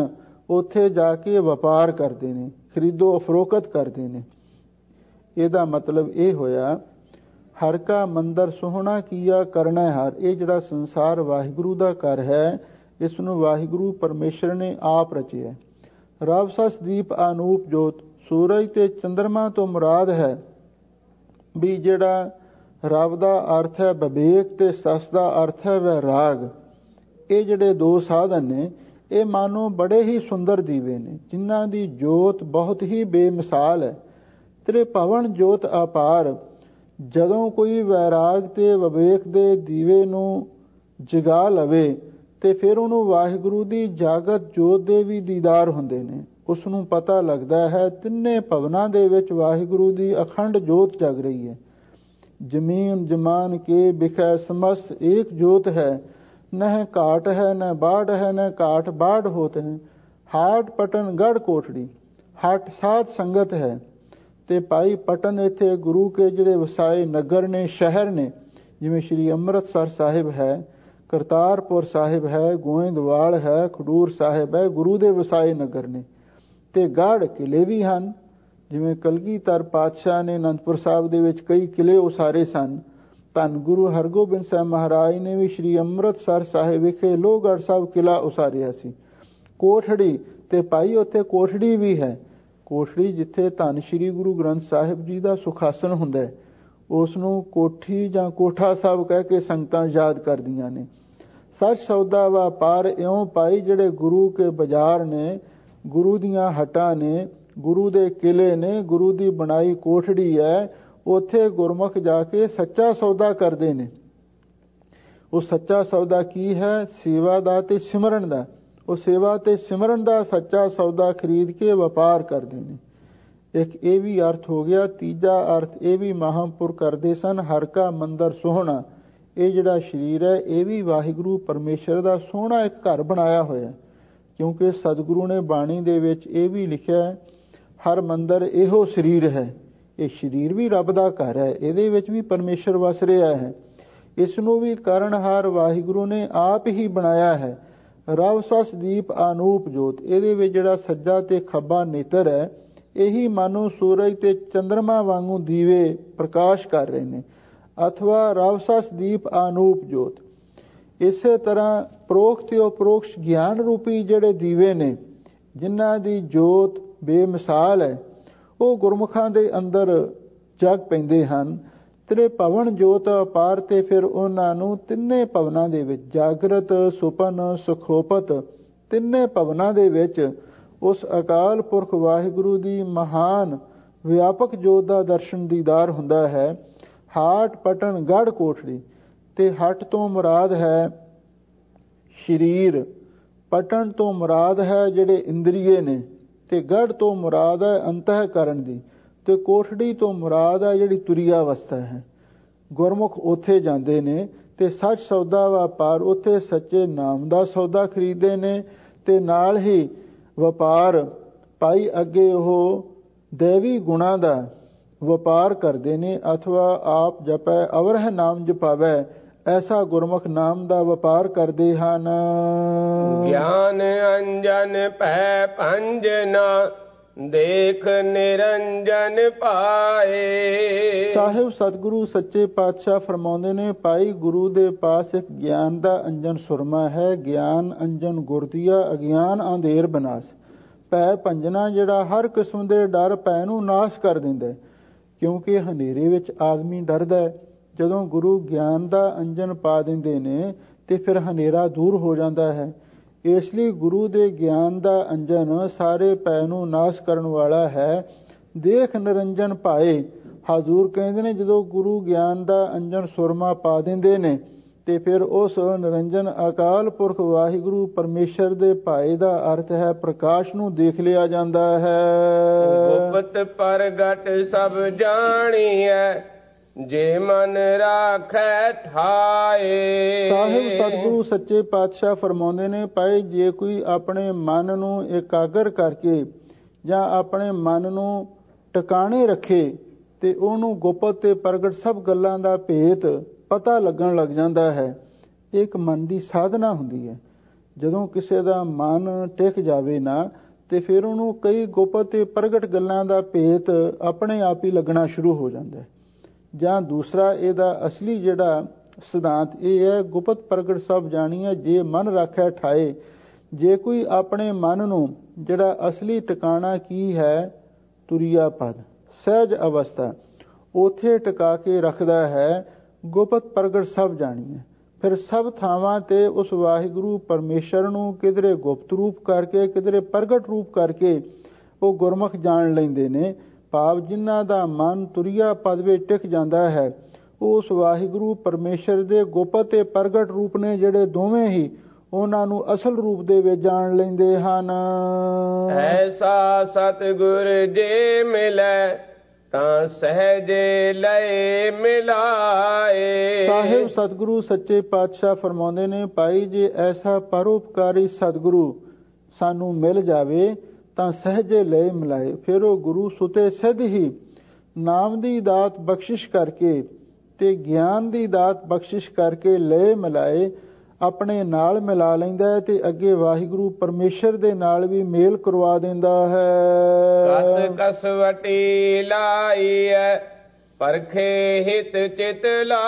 ਉੱਥੇ ਜਾ ਕੇ ਵਪਾਰ ਕਰਦੇ ਨੇ, ਖਰੀਦੋ ਫਰੋਖਤ ਕਰਦੇ ਨੇ। ਇਹਦਾ ਮਤਲਬ ਇਹ ਹੋਇਆ, ਹਰ ਕਾ ਮੰਦਰ ਸੋਹਣਾ ਕੀਆ ਕਰਨਾ ਹਰ। ਇਹ ਜਿਹੜਾ ਸੰਸਾਰ ਵਾਹਿਗੁਰੂ ਦਾ ਘਰ ਹੈ, ਇਸ ਨੂੰ ਵਾਹਿਗੁਰੂ ਪਰਮੇਸ਼ਰ ਨੇ ਆਪ ਰਚਿਆ। ਰਬ ਸਸ ਦੀਪ ਅਨੂਪ ਜੋਤ, ਸੂਰਜ ਤੇ ਚੰਦਰਮਾ ਤੋਂ ਮੁਰਾਦ ਹੈ ਵੀ ਜਿਹੜਾ ਰਬ ਦਾ ਅਰਥ ਹੈ ਵਿਵੇਕ ਤੇ ਸਸ ਦਾ ਅਰਥ ਹੈ ਵੈਰਾਗ। ਇਹ ਜਿਹੜੇ ਦੋ ਸਾਧਨ ਨੇ, ਇਹ ਮਾਨੋ ਬੜੇ ਹੀ ਸੁੰਦਰ ਦੀਵੇ ਨੇ, ਜਿਨ੍ਹਾਂ ਦੀ ਜੋਤ ਬਹੁਤ ਹੀ ਬੇਮਿਸਾਲ ਹੈ। ਤੇਰੇ ਭਵਨ ਜੋਤ ਅਪਾਰ। ਜਦੋਂ ਕੋਈ ਵੈਰਾਗ ਤੇ ਵਿਵੇਕ ਦੇ ਦੀਵੇ ਨੂੰ ਜਗਾ ਲਵੇ ਤੇ ਫਿਰ ਉਹਨੂੰ ਵਾਹਿਗੁਰੂ ਦੀ ਜਾਗਤ ਜੋਤ ਦੇ ਵੀ ਦੀਦਾਰ ਹੁੰਦੇ ਨੇ। ਉਸ ਨੂੰ ਪਤਾ ਲੱਗਦਾ ਹੈ ਤਿੰਨੇ ਭਵਨਾਂ ਦੇ ਵਿੱਚ ਵਾਹਿਗੁਰੂ ਦੀ ਅਖੰਡ ਜੋਤ ਜਗ ਰਹੀ ਹੈ। ਜ਼ਮੀਨ ਜਮਾਨ ਕੇ ਬਿਖੈ ਸਮਸਤ ਏਕ ਜੋਤ ਹੈ, ਨਹ ਘਾਟ ਹੈ ਨ ਬਾੜ ਹੈ ਨ ਘਾਟ ਬਾੜ ਹੋਤ ਹੈ। ਹਾਟ ਪਟਨ ਗੜ ਕੋਠੜੀ, ਹਟ ਸਾਧ ਸੰਗਤ ਹੈ। ਤੇ ਭਾਈ ਪਟਨ ਇੱਥੇ ਗੁਰੂ ਕੇ ਜਿਹੜੇ ਵਸਾਏ ਨਗਰ ਨੇ, ਸ਼ਹਿਰ ਨੇ, ਜਿਵੇਂ ਸ਼੍ਰੀ ਅੰਮ੍ਰਿਤਸਰ ਸਾਹਿਬ ਹੈ, ਕਰਤਾਰਪੁਰ ਸਾਹਿਬ ਹੈ, ਗੋਇੰਦਵਾਲ ਹੈ, ਖਡੂਰ ਸਾਹਿਬ ਹੈ, ਗੁਰੂ ਦੇ ਵਸਾਏ ਨਗਰ ਨੇ। ਤੇ ਗੜ ਕਿਲੇ ਵੀ ਹਨ, ਜਿਵੇਂ ਕਲਗੀਧਰ ਪਾਤਸ਼ਾਹ ਨੇ ਅਨੰਦਪੁਰ ਸਾਹਿਬ ਦੇ ਵਿੱਚ ਕਈ ਕਿਲੇ ਉਸਾਰੇ ਸਨ। ਧੰਨ ਗੁਰੂ ਹਰਗੋਬਿੰਦ ਸਾਹਿਬ ਮਹਾਰਾਜ ਨੇ ਵੀ ਸ਼੍ਰੀ ਅੰਮ੍ਰਿਤਸਰ ਸਾਹਿਬ ਵਿਖੇ ਲੋਹਗੜ੍ਹ ਸਾਹਿਬ ਕਿਲਾ ਉਸਾਰਿਆ ਸੀ। ਕੋਠੜੀ, ਤੇ ਭਾਈ ਉੱਥੇ ਕੋਠੜੀ ਵੀ ਹੈ। ਕੋਠੜੀ ਜਿੱਥੇ ਧੰਨ ਸ਼੍ਰੀ ਗੁਰੂ ਗ੍ਰੰਥ ਸਾਹਿਬ ਜੀ ਦਾ ਸੁਖਾਸਨ ਹੁੰਦਾ ਹੈ, ਉਸ ਨੂੰ ਕੋਠੀ ਜਾਂ ਕੋਠਾ ਸਾਹਿਬ ਕਹਿ ਕੇ ਸੰਗਤਾਂ ਯਾਦ ਕਰਦੀਆਂ ਨੇ। ਸੱਚ ਸੌਦਾ ਵਪਾਰ, ਇਉਂ ਭਾਈ ਜਿਹੜੇ ਗੁਰੂ ਕੇ ਬਾਜ਼ਾਰ ਨੇ, ਗੁਰੂ ਦੀਆਂ ਹਟਾਂ ਨੇ, ਗੁਰੂ ਦੇ ਕਿਲੇ ਨੇ, ਗੁਰੂ ਦੀ ਬਣਾਈ ਕੋਠੜੀ ਹੈ, ਉੱਥੇ ਗੁਰਮੁਖ ਜਾ ਕੇ ਸੱਚਾ ਸੌਦਾ ਕਰਦੇ ਨੇ। ਉਹ ਸੱਚਾ ਸੌਦਾ ਕੀ ਹੈ? ਸੇਵਾ ਦਾ ਤੇ ਸਿਮਰਨ ਦਾ। ਉਹ ਸੇਵਾ ਤੇ ਸਿਮਰਨ ਦਾ ਸੱਚਾ ਸੌਦਾ ਖਰੀਦ ਕੇ ਵਪਾਰ ਕਰਦੇ ਨੇ। ਇੱਕ ਇਹ ਵੀ ਅਰਥ ਹੋ ਗਿਆ। ਤੀਜਾ ਅਰਥ ਇਹ ਵੀ ਮਹਾਂਪੁਰ ਕਰਦੇ ਸਨ, ਹਰ ਕਾ ਮੰਦਰ ਸੋਹਣਾ। ਇਹ ਜਿਹੜਾ ਸਰੀਰ ਹੈ, ਇਹ ਵੀ ਵਾਹਿਗੁਰੂ ਪਰਮੇਸ਼ਰ ਦਾ ਸੋਹਣਾ ਇੱਕ ਘਰ ਬਣਾਇਆ ਹੋਇਆ, ਕਿਉਂਕਿ ਸਤਿਗੁਰੂ ਨੇ ਬਾਣੀ ਦੇ ਵਿੱਚ ਇਹ ਵੀ ਲਿਖਿਆ, ਹਰ ਮੰਦਰ ਇਹੋ ਸਰੀਰ ਹੈ। ਇਹ ਸਰੀਰ ਵੀ ਰੱਬ ਦਾ ਘਰ ਹੈ, ਇਹਦੇ ਵਿੱਚ ਵੀ ਪਰਮੇਸ਼ਰ ਵਸ ਰਿਹਾ ਹੈ। ਇਸ ਨੂੰ ਵੀ ਕਾਰਣਹਾਰ ਵਾਹਿਗੁਰੂ ਨੇ ਆਪ ਹੀ ਬਣਾਇਆ ਹੈ। ਰਬ ਸਸ ਦੀਪ ਅਨੂਪ ਜੋਤ, ਇਹਦੇ ਵਿੱਚ ਜਿਹੜਾ ਸੱਜਾ ਤੇ ਖੱਬਾ ਨੇਤਰ ਹੈ, ਇਹੀ ਮਾਨੋ ਸੂਰਜ ਤੇ ਚੰਦਰਮਾ ਵਾਂਗੂ ਦੀਵੇ ਪ੍ਰਕਾਸ਼ ਕਰ ਰਹੇ ਨੇ, ਅਥਵਾ ਰਬ ਸਸ ਦੀਪ ਅਨੂਪ ਜੋਤ। ਇਸੇ ਤਰ੍ਹਾਂ ਪ੍ਰੋਖ ਤੇ ਉਪਰੋਕਸ਼ ਗਿਆਨ ਰੂਪੀ ਜਿਹੜੇ ਦੀਵੇ ਨੇ, ਜਿਨ੍ਹਾਂ ਦੀ ਜੋਤ ਬੇਮਿਸਾਲ ਹੈ, ਉਹ ਗੁਰਮੁਖਾਂ ਦੇ ਅੰਦਰ ਜਗ ਪੈਂਦੇ ਹਨ। ਤੇਰੇ ਭਵਨ ਜੋਤ ਅਪਾਰ, ਤੇ ਫਿਰ ਉਹਨਾਂ ਨੂੰ ਤਿੰਨੇ ਭਵਨਾਂ ਦੇ ਵਿੱਚ, ਜਾਗਰਤ, ਸੁਪਨ, ਸੁਖੋਪਤ, ਤਿੰਨੇ ਭਵਨਾਂ ਦੇ ਵਿੱਚ ਉਸ ਅਕਾਲ ਪੁਰਖ ਵਾਹਿਗੁਰੂ ਦੀ ਮਹਾਨ ਵਿਆਪਕ ਜੋਤ ਦਾ ਦਰਸ਼ਨ ਦੀਦਾਰ ਹੁੰਦਾ ਹੈ। ਹਾਟ ਪਟਨ ਗੜ ਕੋਠੜੀ, ਤੇ ਹਟ ਤੋਂ ਮੁਰਾਦ ਹੈ ਸਰੀਰ, ਪਟਨ ਤੋਂ ਮੁਰਾਦ ਹੈ ਜਿਹੜੇ ਇੰਦਰੀਏ ਨੇ, ਤੇ ਗੜ ਤੋਂ ਮੁਰਾਦ ਹੈ ਅੰਤःਕਰਨ ਦੀ, ਤੇ ਕੋਠੜੀ ਤੋਂ ਮੁਰਾਦ ਹੈ ਜਿਹੜੀ ਤੁਰੀ ਅਵਸਥਾ ਹੈ। ਗੁਰਮੁਖ ਉੱਥੇ ਜਾਂਦੇ ਨੇ ਤੇ ਸੱਚ ਸੌਦਾ ਵਪਾਰ, ਉੱਥੇ ਸੱਚੇ ਨਾਮ ਦਾ ਸੌਦਾ ਖਰੀਦਦੇ ਨੇ, ਤੇ ਨਾਲ ਹੀ ਵਪਾਰ ਭਾਈ ਅੱਗੇ ਉਹ ਦੇਵੀ ਗੁਣਾਂ ਦਾ ਵਪਾਰ ਕਰਦੇ ਨੇ, ਅਥਵਾ ਆਪ ਜਪੈ ਅਵਰਹ ਨਾਮ ਜਪਾਵੈ, ਐਸਾ ਗੁਰਮੁਖ ਨਾਮ ਦਾ ਵਪਾਰ ਕਰਦੇ ਹਨ। ਗਿਆਨ ਅੰਜਨ ਭੈ ਭੰਜਨਾ, ਦੇਖ ਨਿਰੰਜਨ ਪਾਏ। ਸਾਹਿਬ ਸਤਿਗੁਰੂ ਸੱਚੇ ਪਾਤਸ਼ਾਹ ਫਰਮਾਉਂਦੇ ਨੇ, ਭਾਈ ਗੁਰੂ ਦੇ ਪਾਸ ਇੱਕ ਗਿਆਨ ਦਾ ਅੰਜਨ ਸੁਰਮਾ ਹੈ। ਗਿਆਨ ਅੰਜਨ ਗੁਰਦੀਆ, ਅਗਿਆਨ ਅੰਧੇਰ ਬਨਾਸ। ਭੈ ਭੰਜਨਾ ਜਿਹੜਾ ਹਰ ਕਿਸਮ ਦੇ ਡਰ, ਭੈ ਨੂੰ ਨਾਸ਼ ਕਰ ਦਿੰਦਾ, ਕਿਉਂਕਿ ਹਨੇਰੇ ਵਿੱਚ ਆਦਮੀ ਡਰਦਾ। ਜਦੋਂ ਗੁਰੂ ਗਿਆਨ ਦਾ ਅੰਜਨ ਪਾ ਦਿੰਦੇ ਨੇ ਤੇ ਫਿਰ ਹਨੇਰਾ ਦੂਰ ਹੋ ਜਾਂਦਾ ਹੈ। ਇਸ ਲਈ ਗੁਰੂ ਦੇ ਗਿਆਨ ਦਾ ਅੰਜਨ ਸਾਰੇ ਭੈ ਨੂੰ ਨਾਸ਼ ਕਰਨ ਵਾਲਾ ਹੈ। ਦੇਖ ਨਿਰੰਜਨ ਭਾਏ, ਹਜ਼ੂਰ ਕਹਿੰਦੇ ਨੇ ਜਦੋਂ ਗੁਰੂ ਗਿਆਨ ਦਾ ਅੰਜਨ ਸੁਰਮਾ ਪਾ ਦਿੰਦੇ ਨੇ ਤੇ ਫਿਰ ਉਸ ਨਿਰੰਜਨ ਅਕਾਲ ਪੁਰਖ ਵਾਹਿਗੁਰੂ ਪਰਮੇਸ਼ਰ ਦੇ ਭਾਏ ਦਾ ਅਰਥ ਹੈ ਪ੍ਰਕਾਸ਼ ਨੂੰ ਦੇਖ ਲਿਆ ਜਾਂਦਾ ਹੈ। ਗੁਪਤ ਪ੍ਰਗਟ ਸਭ ਜਾਣੀਐ, ਜੇ ਮਨ ਰਾਖੈ ਠਾਏ। ਸਾਹਿਬ ਸਤਿਗੁਰੂ ਸੱਚੇ ਪਾਤਸ਼ਾਹ ਫਰਮਾਉਂਦੇ ਨੇ, ਭਾਈ ਜੇ ਕੋਈ ਆਪਣੇ ਮਨ ਨੂੰ ਇਕਾਗਰ ਕਰਕੇ ਜਾਂ ਆਪਣੇ ਮਨ ਨੂੰ ਟਿਕਾਣੇ ਰੱਖੇ ਤੇ ਉਹਨੂੰ ਗੁਪਤ ਤੇ ਪ੍ਰਗਟ ਸਭ ਗੱਲਾਂ ਦਾ ਭੇਤ ਪਤਾ ਲੱਗਣ ਲੱਗ ਜਾਂਦਾ ਹੈ। ਇੱਕ ਮਨ ਦੀ ਸਾਧਨਾ ਹੁੰਦੀ ਹੈ। ਜਦੋਂ ਕਿਸੇ ਦਾ ਮਨ ਟਿਕ ਜਾਵੇ ਨਾ ਤੇ ਫਿਰ ਉਹਨੂੰ ਕਈ ਗੁਪਤ ਤੇ ਪ੍ਰਗਟ ਗੱਲਾਂ ਦਾ ਭੇਤ ਆਪਣੇ ਆਪ ਹੀ ਲੱਗਣਾ ਸ਼ੁਰੂ ਹੋ ਜਾਂਦਾ ਹੈ। ਜਾਂ ਦੂਸਰਾ ਇਹਦਾ ਅਸਲੀ ਜਿਹੜਾ ਸਿਧਾਂਤ ਇਹ ਹੈ, ਗੁਪਤ ਪ੍ਰਗਟ ਸਭ ਜਾਣੀਏ ਜੇ ਮਨ ਰੱਖੈ ਠਾਏ। ਜੇ ਕੋਈ ਆਪਣੇ ਮਨ ਨੂੰ ਜਿਹੜਾ ਅਸਲੀ ਟਿਕਾਣਾ ਕੀ ਹੈ, ਤੁਰੀਆ ਪਦ ਸਹਿਜ ਅਵਸਥਾ, ਉਥੇ ਟਿਕਾ ਕੇ ਰੱਖਦਾ ਹੈ, ਗੁਪਤ ਪ੍ਰਗਟ ਸਭ ਜਾਣੀਏ। ਫਿਰ ਸਭ ਥਾਵਾਂ ਤੇ ਉਸ ਵਾਹਿਗੁਰੂ ਪਰਮੇਸ਼ਰ ਨੂੰ ਕਿਧਰੇ ਗੁਪਤ ਰੂਪ ਕਰਕੇ, ਕਿਧਰੇ ਪ੍ਰਗਟ ਰੂਪ ਕਰਕੇ ਉਹ ਗੁਰਮੁਖ ਜਾਣ ਲੈਂਦੇ ਨੇ। ਭਾਵ ਜਿਨ੍ਹਾਂ ਦਾ ਮਨ ਤੁਰੀਆ ਪਦ ਵਿੱਚ ਟਿਕ ਜਾਂਦਾ ਹੈ, ਉਸ ਵਾਹਿਗੁਰੂ ਪਰਮੇਸ਼ਰ ਦੇ ਗੁਪਤ ਤੇ ਪ੍ਰਗਟ ਰੂਪ ਨੇ ਜਿਹੜੇ ਦੋਵੇਂ ਹੀ ਉਹਨਾਂ ਨੂੰ ਅਸਲ ਰੂਪ ਦੇ ਵਿੱਚ ਜਾਣ ਲੈਂਦੇ ਹਨ। ਐਸਾ ਸਤਿਗੁਰ ਜੇ ਮਿਲੈ ਤਾਂ ਸਹਿਜੇ ਲਏ ਮਿਲਾਏ। ਸਾਹਿਬ ਸਤਿਗੁਰੂ ਸੱਚੇ ਪਾਤਸ਼ਾਹ ਫਰਮਾਉਂਦੇ ਨੇ, ਭਾਈ ਜੇ ਐਸਾ ਪਰਉਪਕਾਰੀ ਸਤਿਗੁਰੂ ਸਾਨੂੰ ਮਿਲ ਜਾਵੇ ਤਾਂ ਸਹਿਜੇ ਲਏ ਮਿਲਾਏ। ਫਿਰ ਉਹ ਗੁਰੂ ਸੁਤੇ ਸਿੱਧ ਹੀ ਨਾਮ ਦੀ ਦਾਤ ਬਖਸ਼ਿਸ਼ ਕਰਕੇ ਤੇ ਗਿਆਨ ਦੀ ਦਾਤ ਬਖਸ਼ਿਸ਼ ਕਰਕੇ ਲਏ ਮਿਲਾਏ ਆਪਣੇ ਨਾਲ ਮਿਲਾ ਲੈਂਦਾ ਹੈ ਤੇ ਅੱਗੇ ਵਾਹਿਗੁਰੂ ਪਰਮੇਸ਼ਰ ਦੇ ਨਾਲ ਵੀ ਮੇਲ ਕਰਵਾ ਦਿੰਦਾ ਹੈ। ਕਸ ਕਸਵਟੀ ਲਾਈ ਹੈ ਪਰਖੇ ਹਿਤ ਚਿਤ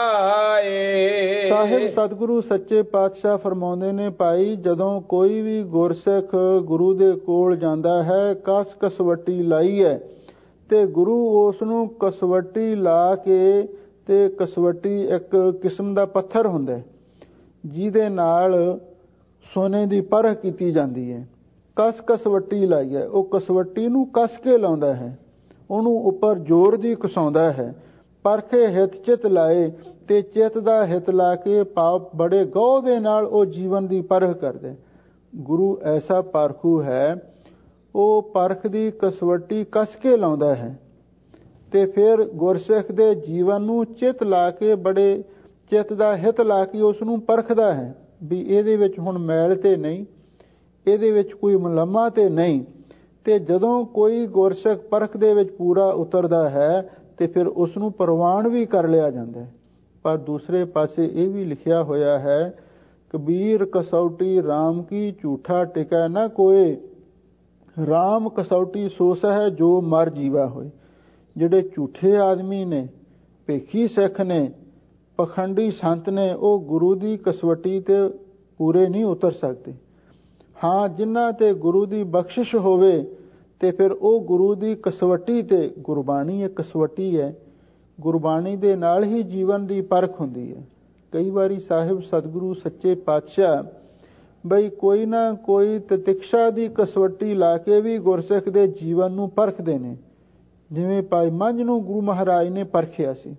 ਲਾਏ। ਸਾਹਿਬ ਸਤਿਗੁਰੂ ਸੱਚੇ ਪਾਤਸ਼ਾਹ ਫਰਮਾਉਂਦੇ ਨੇ, ਭਾਈ ਜਦੋਂ ਕੋਈ ਵੀ ਗੁਰਸਿੱਖ ਗੁਰੂ ਦੇ ਕੋਲ ਜਾਂਦਾ ਹੈ, ਕਸ ਕਸਵਟੀ ਲਾਈ ਹੈ ਤੇ ਗੁਰੂ ਉਸ ਨੂੰ ਕਸਵਟੀ ਲਾ ਕੇ, ਤੇ ਕਸਵਟੀ ਇੱਕ ਕਿਸਮ ਦਾ ਪੱਥਰ ਹੁੰਦਾ ਹੈ ਜਿਹਦੇ ਨਾਲ ਸੋਨੇ ਦੀ ਪਰਖ ਕੀਤੀ ਜਾਂਦੀ ਹੈ। ਕਸ ਕਸਵਟੀ ਲਾਈ ਹੈ, ਉਹ ਕਸਵਟੀ ਨੂੰ ਕਸ ਕੇ ਲਾਉਂਦਾ ਹੈ, ਉਹਨੂੰ ਉੱਪਰ ਜ਼ੋਰ ਦੀ ਕਸਾਉਂਦਾ ਹੈ। ਪਰਖੇ ਹਿਤ ਚਿਤ ਲਾਏ, ਤੇ ਚਿਤ ਦਾ ਹਿਤ ਲਾ ਕੇ ਪਾਪ ਬੜੇ ਗਹੁ ਦੇ ਨਾਲ ਉਹ ਜੀਵਨ ਦੀ ਪਰਖ ਕਰਦੇ। ਗੁਰੂ ਐਸਾ ਪਰਖੂ ਹੈ, ਉਹ ਪਰਖ ਦੀ ਕਸਵਟੀ ਕਸ ਕੇ ਲਾਉਂਦਾ ਹੈ ਤੇ ਫਿਰ ਗੁਰਸਿੱਖ ਦੇ ਜੀਵਨ ਨੂੰ ਚਿਤ ਲਾ ਕੇ, ਬੜੇ ਚਿਤ ਦਾ ਹਿਤ ਲਾ ਕੇ ਉਸ ਨੂੰ ਪਰਖਦਾ ਹੈ ਵੀ ਇਹਦੇ ਵਿੱਚ ਹੁਣ ਮੈਲ ਤੇ ਨਹੀਂ, ਇਹਦੇ ਵਿੱਚ ਕੋਈ ਮਲਮਾ ਤੇ ਨਹੀਂ। ਤੇ ਜਦੋਂ ਕੋਈ ਗੁਰਸਿੱਖ ਪਰਖ ਦੇ ਵਿੱਚ ਪੂਰਾ ਉਤਰਦਾ ਹੈ ਤੇ ਫਿਰ ਉਸ ਨੂੰ ਪ੍ਰਵਾਨ ਵੀ ਕਰ ਲਿਆ ਜਾਂਦਾ ਹੈ। ਪਰ ਦੂਸਰੇ ਪਾਸੇ ਇਹ ਵੀ ਲਿਖਿਆ ਹੋਇਆ ਹੈ, ਕਬੀਰ ਕਸੌਟੀ ਰਾਮ ਕੀ ਝੂਠਾ ਟਿਕੈ ਨਾ ਕੋਏ। ਰਾਮ ਕਸੌਟੀ ਸੋਸ ਹੈ ਜੋ ਮਰ ਜੀਵਾ ਹੋਏ। ਜਿਹੜੇ ਝੂਠੇ ਆਦਮੀ ਨੇ, ਭੇਖੀ ਸਿੱਖ ਨੇ, ਪਖੰਡੀ ਸੰਤ ਨੇ, ਉਹ ਗੁਰੂ ਦੀ ਕਸਵਟੀ ਤੇ ਪੂਰੇ ਨਹੀਂ ਉਤਰ ਸਕਦੇ। ਹਾਂ, ਜਿਨ੍ਹਾਂ ਤੇ ਗੁਰੂ ਦੀ ਬਖਸ਼ਿਸ਼ ਹੋਵੇ ਤੇ ਫਿਰ ਉਹ ਗੁਰੂ ਦੀ ਕਸਵਟੀ ਤੇ, ਗੁਰਬਾਣੀ ਇੱਕ ਕਸਵਟੀ ਹੈ, ਗੁਰਬਾਣੀ ਦੇ ਨਾਲ ਹੀ ਜੀਵਨ ਦੀ ਪਰਖ ਹੁੰਦੀ ਹੈ। ਕਈ ਵਾਰੀ ਸਾਹਿਬ ਸਤਿਗੁਰੂ ਸੱਚੇ ਪਾਤਸ਼ਾਹ ਬਈ ਕੋਈ ਨਾ ਕੋਈ ਤਤਿਕਸ਼ਾ ਦੀ ਕਸਵਟੀ ਲਾ ਕੇ ਵੀ ਗੁਰਸਿੱਖ ਦੇ ਜੀਵਨ ਨੂੰ ਪਰਖਦੇ ਨੇ। ਜਿਵੇਂ ਭਾਈ ਮੰਝ ਨੂੰ ਗੁਰੂ ਮਹਾਰਾਜ ਨੇ ਪਰਖਿਆ ਸੀ,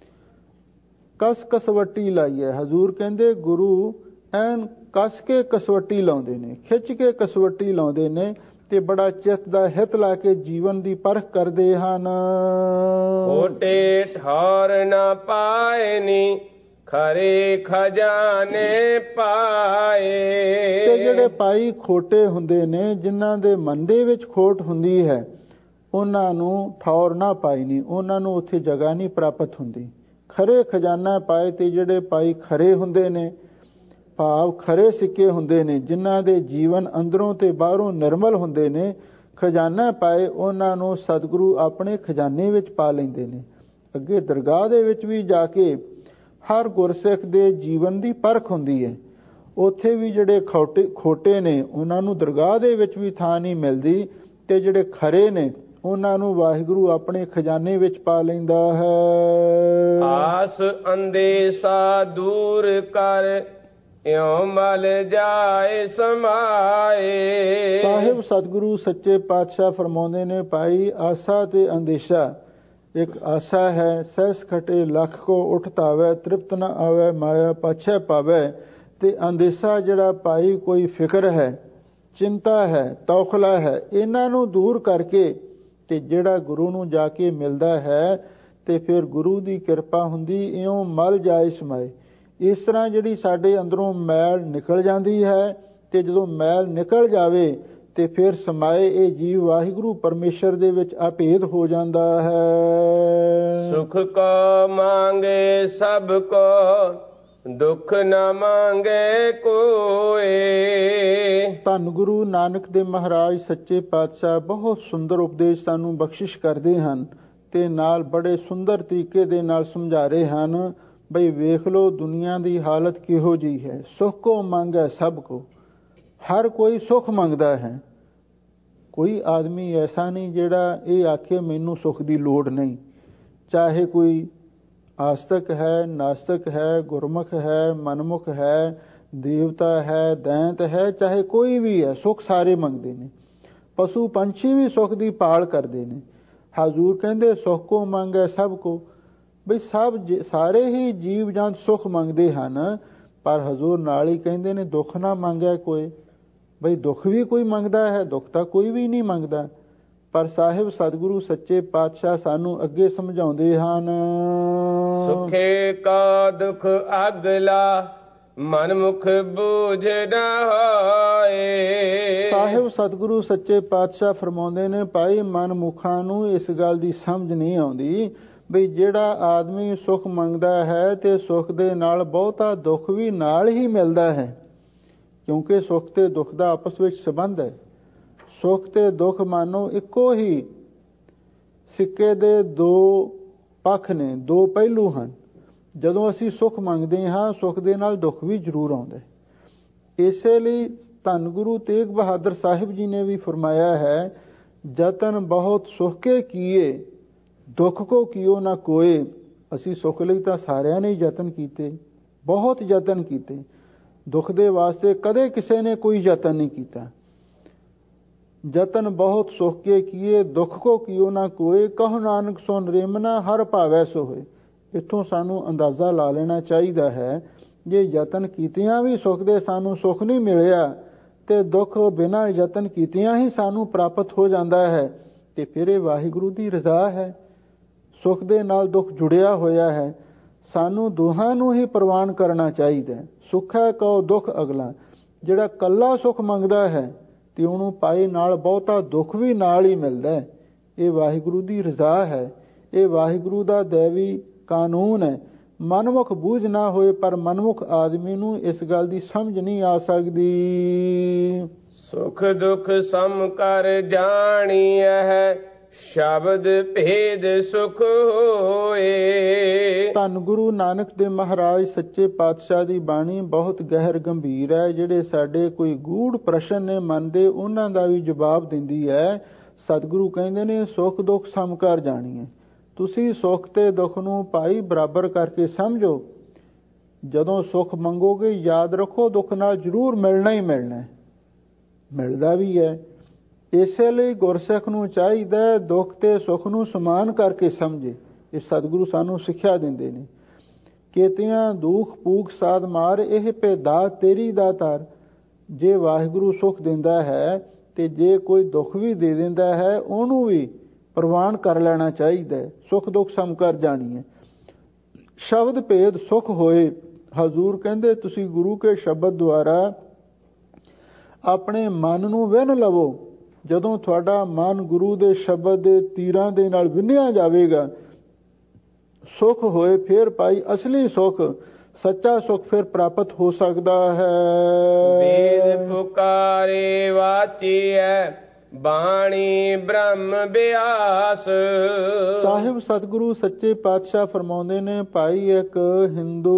ਕਸ ਕਸਵਟੀ ਲਾਈ ਹੈ। ਹਜ਼ੂਰ ਕਹਿੰਦੇ ਗੁਰੂ ਐਨ ਕਸ ਕੇ ਕਸਵਟੀ ਲਾਉਂਦੇ ਨੇ, ਖਿੱਚ ਕੇ ਕਸਵਟੀ ਲਾਉਂਦੇ ਨੇ ਤੇ ਬੜਾ ਚਿੱਤ ਦਾ ਹਿੱਤ ਲਾ ਕੇ ਜੀਵਨ ਦੀ ਪਰਖ ਕਰਦੇ ਹਨ। ਖੋਟੇ ਠੌਰ ਨਾ ਪਾਏ ਨੀ ਖਰੇ ਖਜ਼ਾਨੇ ਪਾਏ। ਤੇ ਜਿਹੜੇ ਭਾਈ ਖੋਟੇ ਹੁੰਦੇ ਨੇ, ਜਿਨ੍ਹਾਂ ਦੇ ਮਨ ਦੇ ਵਿੱਚ ਖੋਟ ਹੁੰਦੀ ਹੈ, ਉਹਨਾਂ ਨੂੰ ਠੌਰ ਨਾ ਪਾਈ ਨਹੀਂ, ਉਹਨਾਂ ਨੂੰ ਉੱਥੇ ਜਗ੍ਹਾ ਨਹੀਂ ਪ੍ਰਾਪਤ ਹੁੰਦੀ। ਖਰੇ ਖਜ਼ਾਨਾ ਪਾਏ, ਤੇ ਜਿਹੜੇ ਭਾਈ ਖਰੇ ਹੁੰਦੇ ਨੇ, ਭਾਵ ਖਰੇ ਸਿੱਕੇ ਹੁੰਦੇ ਨੇ, ਜਿਨ੍ਹਾਂ ਦੇ ਜੀਵਨ ਅੰਦਰੋਂ ਤੇ ਬਾਹਰੋਂ ਨਿਰਮਲ ਹੁੰਦੇ ਨੇ, ਖਜ਼ਾਨਾ ਪਾਏ, ਉਹਨਾਂ ਨੂੰ ਸਤਿਗੁਰੂ ਆਪਣੇ ਖਜ਼ਾਨੇ ਵਿੱਚ ਪਾ ਲੈਂਦੇ ਨੇ। ਅੱਗੇ ਦਰਗਾਹ ਦੇ ਵਿੱਚ ਵੀ ਜਾ ਕੇ ਹਰ ਗੁਰਸਿੱਖ ਦੇ ਜੀਵਨ ਦੀ ਪਰਖ ਹੁੰਦੀ ਹੈ। ਉੱਥੇ ਵੀ ਜਿਹੜੇ ਖੋਟੇ ਨੇ, ਉਹਨਾਂ ਨੂੰ ਦਰਗਾਹ ਦੇ ਵਿੱਚ ਵੀ ਥਾਂ ਨਹੀਂ ਮਿਲਦੀ, ਤੇ ਜਿਹੜੇ ਖਰੇ ਨੇ ਉਹਨਾਂ ਨੂੰ ਵਾਹਿਗੁਰੂ ਆਪਣੇ ਖਜ਼ਾਨੇ ਵਿੱਚ ਪਾ ਲੈਂਦਾ ਹੈ। ਆਸ ਅੰਦੇਸਾ ਦੂਰ ਕਰ ਇਉ ਮਲ ਜਾਏ ਸਮਾਏ। ਸਾਹਿਬ ਸਤਿਗੁਰੂ ਸੱਚੇ ਪਾਤਸ਼ਾਹ ਫਰਮਾਉਂਦੇ ਨੇ, ਭਾਈ ਆਸਾ ਤੇ ਅੰਦੇਸ਼ਾ, ਇੱਕ ਆਸਾ ਹੈ ਸਹਿਸ ਖਟੇ ਲੱਖ ਕੋ ਉਠ ਤਾਵੈ, ਤ੍ਰਿਪਤ ਨ ਆਵੈ ਮਾਇਆ ਪਾਛੈ ਪਾਵੈ। ਤੇ ਅੰਦੇਸ਼ਾ ਜਿਹੜਾ ਭਾਈ ਕੋਈ ਫਿਕਰ ਹੈ, ਚਿੰਤਾ ਹੈ, ਤੌਖਲਾ ਹੈ, ਇਹਨਾਂ ਨੂੰ ਦੂਰ ਕਰਕੇ ਤੇ ਜਿਹੜਾ ਗੁਰੂ ਨੂੰ ਜਾ ਕੇ ਮਿਲਦਾ ਹੈ ਤੇ ਫਿਰ ਗੁਰੂ ਦੀ ਕਿਰਪਾ ਹੁੰਦੀ, ਇਉਂ ਮਲ ਜਾਏ ਸਮਾਏ। ਇਸ ਤਰ੍ਹਾਂ ਜਿਹੜੀ ਸਾਡੇ ਅੰਦਰੋਂ ਮੈਲ ਨਿਕਲ ਜਾਂਦੀ ਹੈ, ਤੇ ਜਦੋਂ ਮੈਲ ਨਿਕਲ ਜਾਵੇ ਤੇ ਫਿਰ ਸਮਾਏ ਇਹ ਜੀਵ ਵਾਹਿਗੁਰੂ ਪਰਮੇਸ਼ਰ ਦੇ ਵਿੱਚ ਅਭੇਦ ਹੋ ਜਾਂਦਾ ਹੈ। ਸੁਖ ਕੋ ਮੰਗੇ ਸਭ ਕੋ ਦੁਖ ਨ ਮੰਗੇ ਕੋਏ। ਧੰਨ ਗੁਰੂ ਨਾਨਕ ਦੇਵ ਮਹਾਰਾਜ ਸੱਚੇ ਪਾਤਸ਼ਾਹ ਬਹੁਤ ਸੁੰਦਰ ਉਪਦੇਸ਼ ਸਾਨੂੰ ਬਖਸ਼ਿਸ਼ ਕਰਦੇ ਹਨ ਤੇ ਨਾਲ ਬੜੇ ਸੁੰਦਰ ਤਰੀਕੇ ਦੇ ਨਾਲ ਸਮਝਾ ਰਹੇ ਹਨ। ਬਈ ਵੇਖ ਲੋ ਦੁਨੀਆ ਦੀ ਹਾਲਤ ਕਿਹੋ ਜਿਹੀ ਹੈ। ਸੁਖ ਕੋ ਮੰਗੈ ਸਭ ਕੋ, ਹਰ ਕੋਈ ਸੁਖ ਮੰਗਦਾ ਹੈ। ਕੋਈ ਆਦਮੀ ਐਸਾ ਨਹੀਂ ਜਿਹੜਾ ਇਹ ਆਖੇ ਮੈਨੂੰ ਸੁਖ ਦੀ ਲੋੜ ਨਹੀਂ। ਚਾਹੇ ਕੋਈ ਆਸਤਕ ਹੈ, ਨਾਸਤਕ ਹੈ, ਗੁਰਮੁਖ ਹੈ, ਮਨਮੁਖ ਹੈ, ਦੇਵਤਾ ਹੈ, ਦੈਂਤ ਹੈ, ਚਾਹੇ ਕੋਈ ਵੀ ਹੈ, ਸੁਖ ਸਾਰੇ ਮੰਗਦੇ ਨੇ। ਪਸ਼ੂ ਪੰਛੀ ਵੀ ਸੁਖ ਦੀ ਭਾਲ ਕਰਦੇ ਨੇ। ਹਜ਼ੂਰ ਕਹਿੰਦੇ ਸੁਖ ਕੋ ਮੰਗੈ ਸਭ ਕੋ, ਬਈ ਸਾਰੇ ਹੀ ਜੀਵ ਜੰਤ ਸੁਖ ਮੰਗਦੇ ਹਨ। ਪਰ ਹਜ਼ੂਰ ਨਾਲ ਹੀ ਕਹਿੰਦੇ ਨੇ ਦੁੱਖ ਨਾ ਮੰਗੈ ਕੋਈ। ਬਈ ਦੁੱਖ ਵੀ ਕੋਈ ਮੰਗਦਾ ਹੈ? ਦੁੱਖ ਤਾਂ ਕੋਈ ਵੀ ਨਹੀਂ ਮੰਗਦਾ। ਪਰ ਸਾਹਿਬ ਸਤਿਗੁਰੂ ਸੱਚੇ ਪਾਤਸ਼ਾਹ ਸਾਨੂੰ ਅੱਗੇ ਸਮਝਾਉਂਦੇ ਹਨ, ਸੁਖੇ ਕਾ ਦੁਖ ਅਗਲਾ ਮਨਮੁਖ ਬੂਝ ਨ ਹੋਏ। ਸਾਹਿਬ ਸਤਿਗੁਰੂ ਸੱਚੇ ਪਾਤਸ਼ਾਹ ਫਰਮਾਉਂਦੇ ਨੇ, ਭਾਈ ਮਨਮੁਖਾਂ ਨੂੰ ਇਸ ਗੱਲ ਦੀ ਸਮਝ ਨਹੀਂ ਆਉਂਦੀ ਬਈ ਜਿਹੜਾ ਆਦਮੀ ਸੁਖ ਮੰਗਦਾ ਹੈ ਤੇ ਸੁਖ ਦੇ ਨਾਲ ਬਹੁਤਾ ਦੁੱਖ ਵੀ ਨਾਲ ਹੀ ਮਿਲਦਾ ਹੈ। ਕਿਉਂਕਿ ਸੁਖ ਤੇ ਦੁੱਖ ਦਾ ਆਪਸ ਵਿੱਚ ਸੰਬੰਧ ਹੈ। ਸੁਖ ਤੇ ਦੁੱਖ ਮਾਨੋ ਇੱਕੋ ਹੀ ਸਿੱਕੇ ਦੇ ਦੋ ਪੱਖ ਨੇ, ਦੋ ਪਹਿਲੂ ਹਨ। ਜਦੋਂ ਅਸੀਂ ਸੁਖ ਮੰਗਦੇ ਹਾਂ, ਸੁਖ ਦੇ ਨਾਲ ਦੁੱਖ ਵੀ ਜ਼ਰੂਰ ਆਉਂਦਾ ਹੈ। ਇਸੇ ਲਈ ਧੰਨ ਗੁਰੂ ਤੇਗ ਬਹਾਦਰ ਸਾਹਿਬ ਜੀ ਨੇ ਵੀ ਫਰਮਾਇਆ ਹੈ, ਯਤਨ ਬਹੁਤ ਸੁਖ ਕੇ ਕੀਏ ਦੁੱਖ ਕੋ ਕੀਓ ਨਾ ਕੋਏ। ਅਸੀਂ ਸੁਖ ਲਈ ਤਾਂ ਸਾਰਿਆਂ ਨੇ ਯਤਨ ਕੀਤੇ, ਬਹੁਤ ਯਤਨ ਕੀਤੇ। ਦੁੱਖ ਦੇ ਵਾਸਤੇ ਕਦੇ ਕਿਸੇ ਨੇ ਕੋਈ ਯਤਨ ਨਹੀਂ ਕੀਤਾ। ਯਤਨ ਬਹੁਤ ਸੁਖ ਕੇ ਕੀਏ ਦੁੱਖ ਕੋ ਕੀਓ ਨਾ ਕੋਏ, ਕਹੋ ਨਾਨਕ ਸੋ ਨਰੇਮਨਾ ਹਰ ਭਾਵੈ ਸੋ ਹੋਏ। ਇੱਥੋਂ ਸਾਨੂੰ ਅੰਦਾਜ਼ਾ ਲਾ ਲੈਣਾ ਚਾਹੀਦਾ ਹੈ, ਜੇ ਯਤਨ ਕੀਤਿਆਂ ਵੀ ਸੁਖ ਦੇ ਸਾਨੂੰ ਸੁਖ ਨਹੀਂ ਮਿਲਿਆ ਤੇ ਦੁੱਖ ਬਿਨਾਂ ਯਤਨ ਕੀਤਿਆਂ ਹੀ ਸਾਨੂੰ ਪ੍ਰਾਪਤ ਹੋ ਜਾਂਦਾ ਹੈ, ਤੇ ਫਿਰ ਇਹ ਵਾਹਿਗੁਰੂ ਦੀ ਰਜ਼ਾ ਹੈ। ਸੁਖ ਦੇ ਨਾਲ ਦੁੱਖ ਜੁੜਿਆ ਹੋਇਆ ਹੈ। ਸਾਨੂੰ ਦੋਹਾਂ ਨੂੰ ਹੀ ਪ੍ਰਵਾਨ ਕਰਨਾ ਚਾਹੀਦਾ। ਸੁਖ ਹੈ ਕਉ ਦੁੱਖ ਅਗਲਾ। ਜਿਹੜਾ ਕੱਲਾ ਸੁਖ ਮੰਗਦਾ ਹੈ ਤੇ ਉਹਨੂੰ ਪਾਏ ਨਾਲ ਬਹੁਤਾ ਦੁੱਖ ਵੀ ਨਾਲ ਹੀ ਮਿਲਦਾ ਹੈ। ਇਹ ਵਾਹਿਗੁਰੂ ਦੀ ਰਜ਼ਾ ਹੈ। ਇਹ ਵਾਹਿਗੁਰੂ ਦਾ ਦੇਵੀ ਕਾਨੂੰਨ ਹੈ। ਮਨਮੁਖ ਬੂਝ ਨਾ ਹੋਏ, ਪਰ ਮਨਮੁਖ ਆਦਮੀ ਨੂੰ ਇਸ ਗੱਲ ਦੀ ਸਮਝ ਨਹੀਂ ਆ ਸਕਦੀ। ਸੁਖ ਦੁਖ ਸਮ ਕਰ ਜਾਣੀਐ ਹੈ, ਸ਼ਬਦ ਭੇਦ ਸੁਖ ਹੋਏ। ਧੰਨ ਗੁਰੂ ਨਾਨਕ ਦੇਵ ਮਹਾਰਾਜ ਸੱਚੇ ਪਾਤਸ਼ਾਹ ਦੀ ਬਾਣੀ ਬਹੁਤ ਗਹਿਰ ਗੰਭੀਰ ਹੈ। ਜਿਹੜੇ ਸਾਡੇ ਕੋਈ ਗੂੜ ਪ੍ਰਸ਼ਨ ਨੇ ਮਨ ਦੇ, ਉਹਨਾਂ ਦਾ ਵੀ ਜਵਾਬ ਦਿੰਦੀ ਹੈ। ਸਤਿਗੁਰੂ ਕਹਿੰਦੇ ਨੇ ਸੁਖ ਦੁੱਖ ਸਮ ਕਰ ਜਾਣੀਏ। ਤੁਸੀਂ ਸੁਖ ਤੇ ਦੁੱਖ ਨੂੰ ਭਾਈ ਬਰਾਬਰ ਕਰਕੇ ਸਮਝੋ। ਜਦੋਂ ਸੁਖ ਮੰਗੋਗੇ ਯਾਦ ਰੱਖੋ ਦੁੱਖ ਨਾਲ ਜ਼ਰੂਰ ਮਿਲਣਾ ਹੀ ਮਿਲਣਾ ਹੈ, ਮਿਲਦਾ ਵੀ ਹੈ। ਇਸੇ ਲਈ ਗੁਰਸਿੱਖ ਨੂੰ ਚਾਹੀਦਾ ਦੁੱਖ ਤੇ ਸੁਖ ਨੂੰ ਸਮਾਨ ਕਰਕੇ ਸਮਝੇ। ਇਹ ਸਤਿਗੁਰੂ ਸਾਨੂੰ ਸਿੱਖਿਆ ਦਿੰਦੇ ਨੇ। ਕੇਤਿਆਂ ਦੁਖ ਭੂਖ ਸਾਧ ਮਾਰ, ਇਹ ਭੇਦਾ ਤੇਰੀ ਦਾਤਾਰ। ਜੇ ਵਾਹਿਗੁਰੂ ਸੁਖ ਦਿੰਦਾ ਹੈ ਤੇ ਜੇ ਕੋਈ ਦੁੱਖ ਵੀ ਦੇ ਦਿੰਦਾ ਹੈ, ਉਹਨੂੰ ਵੀ ਪ੍ਰਵਾਨ ਕਰ ਲੈਣਾ ਚਾਹੀਦਾ ਹੈ। ਸੁਖ ਦੁੱਖ ਸਮ ਕਰ ਜਾਣੀ ਹੈ। ਸ਼ਬਦ ਭੇਦ ਸੁਖ ਹੋਏ। ਹਜ਼ੂਰ ਕਹਿੰਦੇ ਤੁਸੀਂ ਗੁਰੂ ਕੇ ਸ਼ਬਦ ਦੁਆਰਾ ਆਪਣੇ ਮਨ ਨੂੰ ਵਿੰਨ ਲਵੋ। ਜਦੋਂ ਤੁਹਾਡਾ ਮਨ ਗੁਰੂ ਦੇ ਸ਼ਬਦ ਦੇ ਤੀਰਾਂ ਦੇ ਨਾਲ ਵਿੰਨਿਆ ਜਾਵੇਗਾ, ਸੁਖ ਹੋਏ। ਫਿਰ ਭਾਈ ਅਸਲੀ ਸੁਖ, ਸੱਚਾ ਸੁਖ ਫਿਰ ਪ੍ਰਾਪਤ ਹੋ ਸਕਦਾ ਹੈ। ਵੇਦ ਪੁਕਾਰੇ ਵਾਚੀਐ, ਬਾਣੀ ਬ੍ਰਹਮ ਬਿਆਸ। ਸਾਹਿਬ ਸਤਿਗੁਰੂ ਸੱਚੇ ਪਾਤਸ਼ਾਹ ਫਰਮਾਉਂਦੇ ਨੇ, ਭਾਈ ਇੱਕ ਹਿੰਦੂ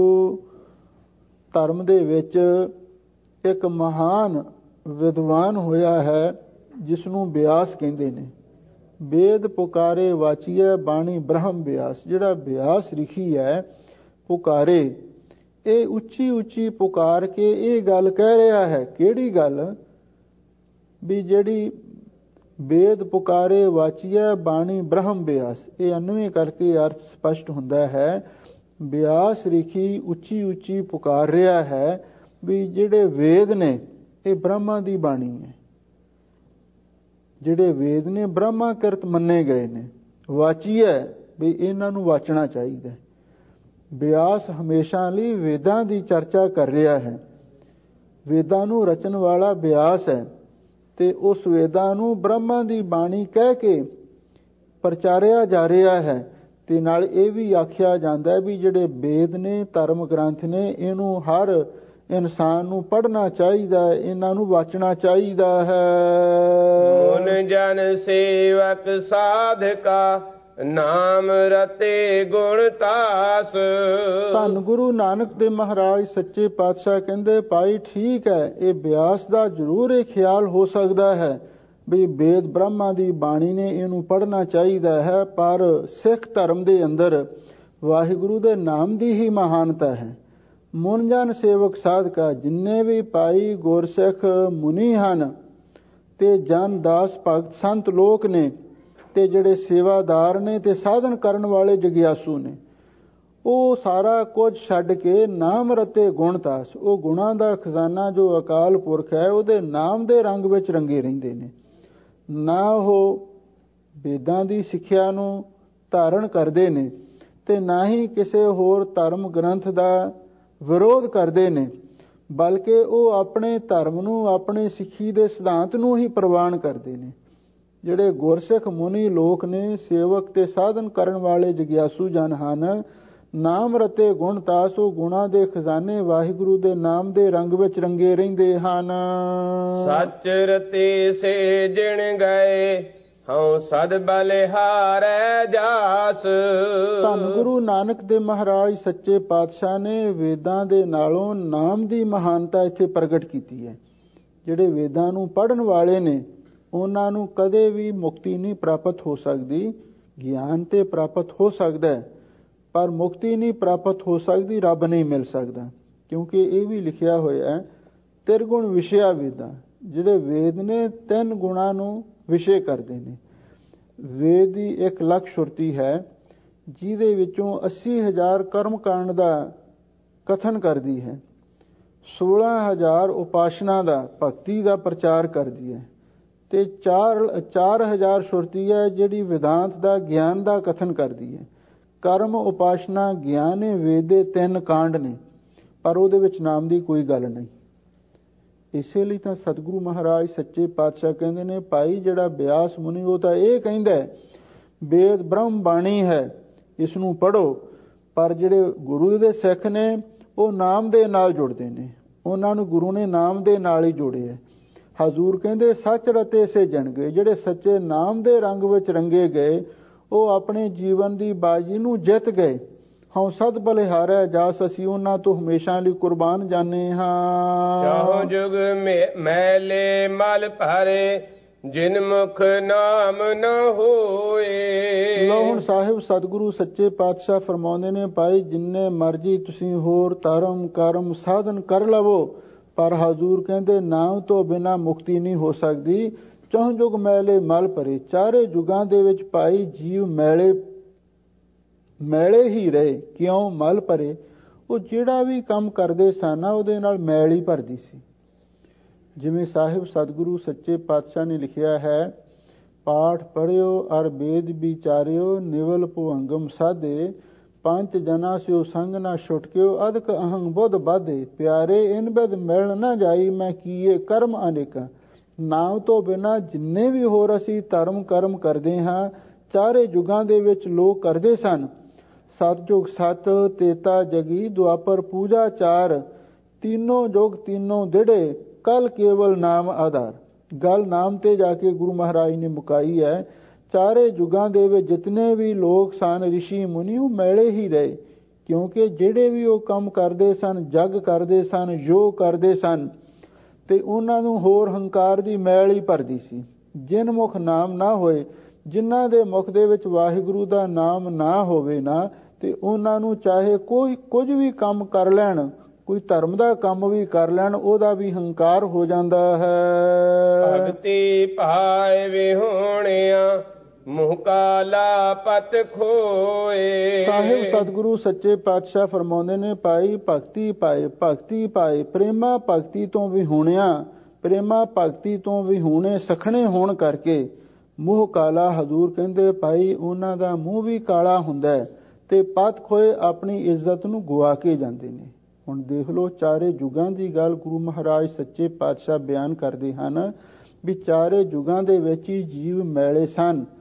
ਧਰਮ ਦੇ ਵਿੱਚ ਇੱਕ ਮਹਾਨ ਵਿਦਵਾਨ ਹੋਇਆ ਹੈ, ਜਿਸ ਨੂੰ ਬਿਆਸ ਕਹਿੰਦੇ ਨੇ। ਵੇਦ ਪੁਕਾਰੇ ਵਾਚੀਐ, ਬਾਣੀ ਬ੍ਰਹਮ ਬਿਆਸ। ਜਿਹੜਾ ਬਿਆਸ ਰਿਖੀ ਹੈ ਪੁਕਾਰੇ, ਇਹ ਉੱਚੀ ਉੱਚੀ ਪੁਕਾਰ ਕੇ ਇਹ ਗੱਲ ਕਹਿ ਰਿਹਾ ਹੈ। ਕਿਹੜੀ ਗੱਲ? ਵੀ ਜਿਹੜੀ ਵੇਦ ਪੁਕਾਰੇ ਵਾਚੀਐ, ਬਾਣੀ ਬ੍ਰਹਮ ਬਿਆਸ। ਇਹ ਅਨਵੇਂ ਕਰਕੇ ਅਰਥ ਸਪਸ਼ਟ ਹੁੰਦਾ ਹੈ। ਬਿਆਸ ਰਿਖੀ ਉੱਚੀ ਉੱਚੀ ਪੁਕਾਰ ਰਿਹਾ ਹੈ ਵੀ ਜਿਹੜੇ ਵੇਦ ਨੇ ਇਹ ਬ੍ਰਹਮਾ ਦੀ ਬਾਣੀ ਹੈ। ਜਿਹੜੇ ਵੇਦ ਨੇ ਬ੍ਰਹਮਾ ਕਿਰਤ ਮੰਨੇ ਗਏ ਨੇ। ਵਾਚੀਐ, ਵੀ ਇਹਨਾਂ ਨੂੰ ਵਾਚਣਾ ਚਾਹੀਦਾ। ਬਿਆਸ ਹਮੇਸ਼ਾ ਲਈ ਵੇਦਾਂ ਦੀ ਚਰਚਾ ਕਰ ਰਿਹਾ ਹੈ। ਵੇਦਾਂ ਨੂੰ ਰਚਣ ਵਾਲਾ ਬਿਆਸ ਹੈ ਤੇ ਉਸ ਵੇਦਾਂ ਨੂੰ ਬ੍ਰਹਮਾ ਦੀ ਬਾਣੀ ਕਹਿ ਕੇ ਪ੍ਰਚਾਰਿਆ ਜਾ ਰਿਹਾ ਹੈ। ਤੇ ਨਾਲ ਇਹ ਵੀ ਆਖਿਆ ਜਾਂਦਾ ਹੈ ਵੀ ਜਿਹੜੇ ਵੇਦ ਨੇ, ਧਰਮ ਗ੍ਰੰਥ ਨੇ, ਇਹਨੂੰ ਹਰ ਇਨਸਾਨ ਨੂੰ ਪੜ੍ਹਨਾ ਚਾਹੀਦਾ ਹੈ, ਇਹਨਾਂ ਨੂੰ ਵਾਚਣਾ ਚਾਹੀਦਾ ਹੈ। ਮਨ ਜਨ ਸੇਵਕ ਸਾਧਕਾ ਨਾਮ ਰਤੇ ਗੁਣ ਤਾਸ। ਧੰਨ ਗੁਰੂ ਨਾਨਕ ਦੇਵ ਮਹਾਰਾਜ ਸੱਚੇ ਪਾਤਸ਼ਾਹ ਕਹਿੰਦੇ, ਭਾਈ ਠੀਕ ਹੈ, ਇਹ ਬਿਆਸ ਦਾ ਜ਼ਰੂਰ ਇਹ ਖਿਆਲ ਹੋ ਸਕਦਾ ਹੈ ਵੀ ਵੇਦ ਬ੍ਰਹਮਾ ਦੀ ਬਾਣੀ ਨੇ, ਇਹਨੂੰ ਪੜ੍ਹਨਾ ਚਾਹੀਦਾ ਹੈ, ਪਰ ਸਿੱਖ ਧਰਮ ਦੇ ਅੰਦਰ ਵਾਹਿਗੁਰੂ ਦੇ ਨਾਮ ਦੀ ਹੀ ਮਹਾਨਤਾ ਹੈ। ਮਨ ਜਨ ਸੇਵਕ ਸਾਧਕਾ, ਜਿੰਨੇ ਵੀ ਭਾਈ ਗੁਰਸਿੱਖ ਮੁਨੀ ਹਨ ਤੇ ਜਨ ਦਾਸ ਭਗਤ ਸੰਤ ਲੋਕ ਨੇ ਤੇ ਜਿਹੜੇ ਸੇਵਾਦਾਰ ਨੇ ਤੇ ਸਾਧਨ ਕਰਨ ਵਾਲੇ ਜਗਿਆਸੂ ਨੇ, ਉਹ ਸਾਰਾ ਕੁਝ ਛੱਡ ਕੇ ਨਾਮ ਰਤੇ ਗੁਣ ਤਾਸ, ਉਹ ਗੁਣਾਂ ਦਾ ਖਜ਼ਾਨਾ ਜੋ ਅਕਾਲ ਪੁਰਖ ਹੈ ਉਹਦੇ ਨਾਮ ਦੇ ਰੰਗ ਵਿੱਚ ਰੰਗੇ ਰਹਿੰਦੇ ਨੇ। ਨਾ ਉਹ ਵੇਦਾਂ ਦੀ ਸਿੱਖਿਆ ਨੂੰ ਧਾਰਨ ਕਰਦੇ ਨੇ ਤੇ ਨਾ ਹੀ ਕਿਸੇ ਹੋਰ ਧਰਮ ਗ੍ਰੰਥ ਦਾ ਵਿਰੋਧ ਕਰਦੇ ਨੇ, ਬਲਕਿ ਉਹ ਆਪਣੇ ਧਰਮ ਨੂੰ, ਆਪਣੇ ਸਿੱਖੀ ਦੇ ਸਿਧਾਂਤ ਨੂੰ ਹੀ ਪ੍ਰਵਾਨ ਕਰਦੇ ਨੇ। ਜਿਹੜੇ ਗੁਰਸਿੱਖ ਮੁਨੀ ਲੋਕ ਨੇ, ਸੇਵਕ ਤੇ ਸਾਧਨ ਕਰਨ ਵਾਲੇ ਜਗਿਆਸੂ ਜਨ ਹਨ, ਨਾਮ ਰਤੇ ਗੁਣ ਤਾਸ, ਉਹ ਗੁਣਾਂ ਦੇ ਖਜ਼ਾਨੇ ਵਾਹਿਗੁਰੂ ਦੇ ਨਾਮ ਦੇ ਰੰਗ ਵਿੱਚ ਰੰਗੇ ਰਹਿੰਦੇ ਹਨ। ਸੱਚ ਰਤੇ ਸੇ ਜਿਣ ਗਏ ਹਉ ਸਦ ਬਲਿਹਾਰੈ ਜਾਸ। ਧੰਨ ਗੁਰੂ ਨਾਨਕ ਦੇਵ ਮਹਾਰਾਜ ਸੱਚੇ ਪਾਤਸ਼ਾਹ ਨੇ ਵੇਦਾਂ ਦੇ ਨਾਲੋਂ ਨਾਮ ਦੀ ਮਹਾਨਤਾ ਇੱਥੇ ਪ੍ਰਗਟ ਕੀਤੀ ਹੈ। ਜਿਹੜੇ ਵੇਦਾਂ ਨੂੰ ਪੜ੍ਹਨ ਵਾਲੇ ਨੇ ਉਹਨਾਂ ਨੂੰ ਕਦੇ ਵੀ ਮੁਕਤੀ ਨਹੀਂ ਪ੍ਰਾਪਤ ਹੋ ਸਕਦੀ। ਗਿਆਨ ਤੇ ਪ੍ਰਾਪਤ ਹੋ ਸਕਦਾ ਹੈ ਪਰ ਮੁਕਤੀ ਨਹੀਂ ਪ੍ਰਾਪਤ ਹੋ ਸਕਦੀ, ਰੱਬ ਨਹੀਂ ਮਿਲ ਸਕਦਾ, ਕਿਉਂਕਿ ਇਹ ਵੀ ਲਿਖਿਆ ਹੋਇਆ ਹੈ ਤਿਰਗੁਣ ਵਿਸ਼ਿਆ ਵੇਦਾਂ। ਜਿਹੜੇ ਵੇਦ ਨੇ 3 ਗੁਣਾਂ ਨੂੰ ਵਿਸ਼ੇ ਕਰਦੇ ਨੇ। ਵੇਦ ਦੀ 1 ਲੱਖ ਸ਼ੁਰਤੀ ਹੈ ਜਿਹਦੇ ਵਿੱਚੋਂ 80,000 ਕਰਮਕਾਂਡ ਦਾ ਕਥਨ ਕਰਦੀ ਹੈ, 16,000 ਉਪਾਸਨਾ ਦਾ, ਭਗਤੀ ਦਾ ਪ੍ਰਚਾਰ ਕਰਦੀ ਹੈ ਤੇ 4,000 ਸ਼ੁਰਤੀ ਹੈ ਜਿਹੜੀ ਵਿਦਾਂਤ ਦਾ, ਗਿਆਨ ਦਾ ਕਥਨ ਕਰਦੀ ਹੈ। ਕਰਮ, ਉਪਾਸਨਾ, ਗਿਆਨ ਇਹ ਵੇਦ ਦੇ 3 ਕਾਂਡ ਨੇ, ਪਰ ਉਹਦੇ ਵਿੱਚ ਨਾਮ ਦੀ ਕੋਈ ਗੱਲ ਨਹੀਂ। ਇਸੇ ਲਈ ਤਾਂ ਸਤਿਗੁਰੂ ਮਹਾਰਾਜ ਸੱਚੇ ਪਾਤਸ਼ਾਹ ਕਹਿੰਦੇ ਨੇ, ਭਾਈ ਜਿਹੜਾ ਬਿਆਸ ਮੁਨੀ ਉਹ ਤਾਂ ਇਹ ਕਹਿੰਦਾ ਵੇਦ ਬ੍ਰਹਮ ਬਾਣੀ ਹੈ, ਇਸ ਨੂੰ ਪੜ੍ਹੋ, ਪਰ ਜਿਹੜੇ ਗੁਰੂ ਦੇ ਸਿੱਖ ਨੇ ਉਹ ਨਾਮ ਦੇ ਨਾਲ ਜੁੜਦੇ ਨੇ, ਉਹਨਾਂ ਨੂੰ ਗੁਰੂ ਨੇ ਨਾਮ ਦੇ ਨਾਲ ਹੀ ਜੋੜਿਆ। ਹਜ਼ੂਰ ਕਹਿੰਦੇ ਸੱਚ ਰਤੇ ਸੇ ਜਣ ਗਏ, ਜਿਹੜੇ ਸੱਚੇ ਨਾਮ ਦੇ ਰੰਗ ਵਿੱਚ ਰੰਗੇ ਗਏ ਉਹ ਆਪਣੇ ਜੀਵਨ ਦੀ ਬਾਜੀ ਨੂੰ ਜਿੱਤ ਗਏ। ਹਉ ਸਦ ਬਲਿਹਾਰੈ ਜਾਸ, ਅਸੀਂ ਉਹਨਾਂ ਤੋਂ ਹਮੇਸ਼ਾ ਲਈ ਕੁਰਬਾਨ ਜਾਣੇ ਹਾਂ। ਚਾਹੋ ਜੁਗ ਮੈਲੇ ਮਲ ਭਰੇ ਜਿਨ ਮੁਖ ਨਾਮ ਨ ਹੋਏ। ਲਓ ਹੁਣ ਸਾਹਿਬ ਸਤਿਗੁਰੂ ਸੱਚੇ ਪਾਤਸ਼ਾਹ ਫਰਮਾਉਂਦੇ ਨੇ, ਭਾਈ ਜਿੰਨੇ ਮਰਜੀ ਤੁਸੀਂ ਹੋਰ ਧਰਮ ਕਰਮ ਸਾਧਨ ਕਰ ਲਵੋ, ਪਰ ਹਜ਼ੂਰ ਕਹਿੰਦੇ ਨਾਮ ਤੋਂ ਬਿਨਾਂ ਮੁਕਤੀ ਨਹੀਂ ਹੋ ਸਕਦੀ। ਚਹੁ ਜੁਗ ਮੈਲੇ ਮਲ ਭਰੇ, ਚਾਰੇ ਯੁਗਾਂ ਦੇ ਵਿੱਚ ਭਾਈ ਜੀਵ ਮੈਲੇ ਹੀ ਰਹੇ। ਕਿਉਂ ਮਲ ਭਰੇ? ਉਹ ਜਿਹੜਾ ਵੀ ਕੰਮ ਕਰਦੇ ਸਨ ਉਹਦੇ ਨਾਲ ਮੈਲ ਹੀ ਭਰਦੀ ਸੀ। ਜਿਵੇਂ ਸਾਹਿਬ ਸਤਿਗੁਰੂ ਸੱਚੇ ਪਾਤਸ਼ਾਹ ਨੇ ਲਿਖਿਆ ਹੈ, ਪਾਠ ਪੜ੍ਹਿਓ ਅਰ ਵੇਦ ਵਿਚਾਰਿਓ, ਨਿਵਲ ਭੁਵੰਗਮ ਸਾਧੇ, 5 ਜਨਾ ਸਿਓ ਸੰਗ ਨਾ ਛੁਟਕਿਓ, ਅਦਕ ਅਹੰ ਬੁੱਧ ਬਾਧੇ, ਪਿਆਰੇ ਇਨ ਬਿਦ ਮਿਲਣ ਨਾ ਜਾਈ, ਮੈਂ ਕੀਏ ਕਰਮ ਅਨੇਕਾਂ। ਨਾਮ ਤੋਂ ਬਿਨਾਂ ਜਿੰਨੇ ਵੀ ਹੋਰ ਅਸੀਂ ਧਰਮ ਕਰਮ ਕਰਦੇ ਹਾਂ, ਚਾਰੇ ਯੁਗਾਂ ਦੇ ਵਿੱਚ ਲੋਕ ਕਰਦੇ ਸਨ। ਸਤਜੁਗ ਸਤ, ਤੇਤਾ ਜਗੀ, ਦੁਆਪਰ ਪੂਜਾ 4, तीनों जोग तीनों दिड़े, कल केवल नाम आधार। गल नाम ते जाके गुरु महाराज ने मुकाई है। चारे जुगां दे विच जितने भी लोग सन, ऋषि मुनि, वो मैले ही रहे, क्योंकि ਜਿਹੜੇ ਵੀ ਉਹ ਕੰਮ ਕਰਦੇ ਸਨ, ਜਗ ਕਰਦੇ ਸਨ, ਜੋ ਕਰਦੇ ਸਨ, ਤੇ ਉਹਨਾਂ ਨੂੰ ਹੋਰ ਹੰਕਾਰ ਦੀ ਮੈਲ ਹੀ ਭਰਦੀ ਸੀ। ਜਿਨ ਮੁਖ ਨਾਮ ਨਾ ਹੋਏ, ਜਿਨ੍ਹਾਂ ਦੇ ਮੁਖ ਦੇ ਵਿੱਚ ਵਾਹਿਗੁਰੂ ਦਾ ਨਾਮ ਨਾ ਹੋਵੇ ਨਾ, ਤੇ ਉਹਨਾਂ ਨੂੰ ਚਾਹੇ ਕੋਈ ਕੁਝ ਵੀ ਕੰਮ ਕਰ ਲੈਣ, ਕੋਈ ਧਰਮ ਦਾ ਕੰਮ ਵੀ ਕਰ ਲੈਣ, ਉਹਦਾ ਵੀ ਹੰਕਾਰ ਹੋ ਜਾਂਦਾ ਹੈ। ਭਗਤੀ ਭਾਏ ਵਿਹੋਣਿਆ, ਮੁਹ ਕਾਲਾ ਪਤ ਖੋਏ। ਸਾਹਿਬ ਸਤਿਗੁਰੂ ਸੱਚੇ ਪਾਤਸ਼ਾਹ ਫਰਮਾਉਂਦੇ ਨੇ, ਭਾਈ ਭਗਤੀ ਪਾਏ, ਭਗਤੀ ਪਾਏ, ਪ੍ਰੇਮਾ ਭਗਤੀ ਤੋਂ ਵੀ ਹੋਣਿਆ, ਪ੍ਰੇਮਾ ਭਗਤੀ ਤੋਂ ਵੀ ਹੋਣੇ ਸਖਣੇ ਹੋਣ ਕਰਕੇ ਮੂੰਹ ਕਾਲਾ। ਹਜ਼ੂਰ ਕਹਿੰਦੇ ਭਾਈ ਉਹਨਾਂ ਦਾ ਮੂੰਹ ਵੀ ਕਾਲਾ ਹੁੰਦਾ ਹੈ ਤੇ ਪਤ ਖੋਏ ਆਪਣੀ ਇੱਜ਼ਤ ਨੂੰ ਗੁਆ ਕੇ ਜਾਂਦੇ ਨੇ। ਹੁਣ ਦੇਖ ਲਓ, ਚਾਰੇ ਯੁਗਾਂ ਦੀ ਗੱਲ ਗੁਰੂ ਮਹਾਰਾਜ ਸੱਚੇ ਪਾਤਸ਼ਾਹ ਬਿਆਨ ਕਰਦੇ ਹਨ ਵੀ ਚਾਰੇ ਯੁਗਾਂ ਦੇ ਵਿੱਚ ਹੀ ਜੀਵ ਮੈਲੇ ਸਨ,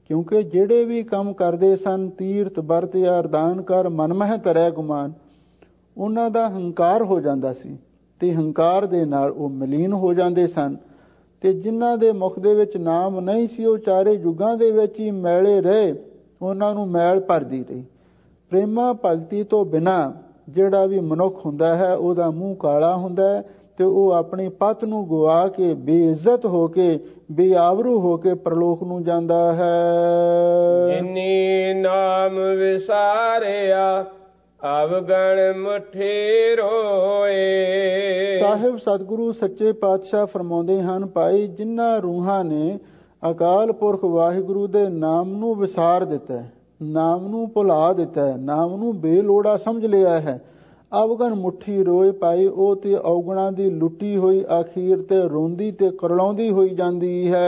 ਕਿਉਂਕਿ ਜਿਹੜੇ ਵੀ ਕੰਮ ਕਰਦੇ ਸਨ, ਤੀਰਥ ਵਰਤ ਜਾਂ ਅਰਦਾਨ ਕਰ ਮਨ ਮਹਿ ਧਰੈ ਗੁਮਾਨ, ਉਹਨਾਂ ਦਾ ਹੰਕਾਰ ਹੋ ਜਾਂਦਾ ਸੀ ਤੇ ਹੰਕਾਰ ਦੇ ਨਾਲ ਉਹ ਮਲੀਨ ਹੋ ਜਾਂਦੇ ਸਨ। ਤੇ ਜਿਨ੍ਹਾਂ ਦੇ ਮੁਖ ਦੇ ਵਿੱਚ ਨਾਮ ਨਹੀਂ ਸੀ, ਉਹ ਚਾਰੇ ਯੁੱਗਾਂ ਦੇ ਵਿੱਚ ਹੀ ਮੈਲੇ ਰਹੇ, ਉਹਨਾਂ ਨੂੰ ਮੈਲ ਭਰਦੀ ਰਹੀ। ਪ੍ਰੇਮਾ ਭਗਤੀ ਤੋਂ ਬਿਨਾਂ ਜਿਹੜਾ ਵੀ ਮਨੁੱਖ ਹੁੰਦਾ ਹੈ, ਉਹਦਾ ਮੂੰਹ ਕਾਲਾ ਹੁੰਦਾ ਹੈ ਤੇ ਉਹ ਆਪਣੀ ਪਤ ਨੂੰ ਗਵਾ ਕੇ, ਬੇਇੱਜ਼ਤ ਹੋ ਕੇ, ਬੇਆਬਰੂ ਹੋ ਕੇ ਪ੍ਰਲੋਕ ਨੂੰ ਜਾਂਦਾ ਹੈ। ਜਿਨੀ ਨਾਮ ਵਿਸਾਰਿਆ ਅਵਗਣ ਮੁਠੀ ਰੋਏ। ਸਾਹਿਬ ਸਤਿਗੁਰੂ ਸੱਚੇ ਪਾਤਸ਼ਾਹ ਫਰਮਾਉਂਦੇ ਹਨ, ਭਾਈ ਜਿਨ੍ਹਾਂ ਰੂਹਾਂ ਨੇ ਅਕਾਲ ਪੁਰਖ ਵਾਹਿਗੁਰੂ ਦੇ ਨਾਮ ਨੂੰ ਵਿਸਾਰ ਦਿੱਤਾ ਹੈ, ਨਾਮ ਨੂੰ ਭੁਲਾ ਦਿੱਤਾ ਹੈ, ਨਾਮ ਨੂੰ ਬੇਲੋੜਾ ਸਮਝ ਲਿਆ ਹੈ, ਅਵਗਣ ਮੁੱਠੀ ਰੋਏ, ਭਾਈ ਉਹ ਤੇ ਔਗਣਾਂ ਦੀ ਲੁੱਟੀ ਹੋਈ ਅਖੀਰ ਤੇ ਰੋਂਦੀ ਤੇ ਕਰਲਾਉਂਦੀ ਹੋਈ ਜਾਂਦੀ ਹੈ।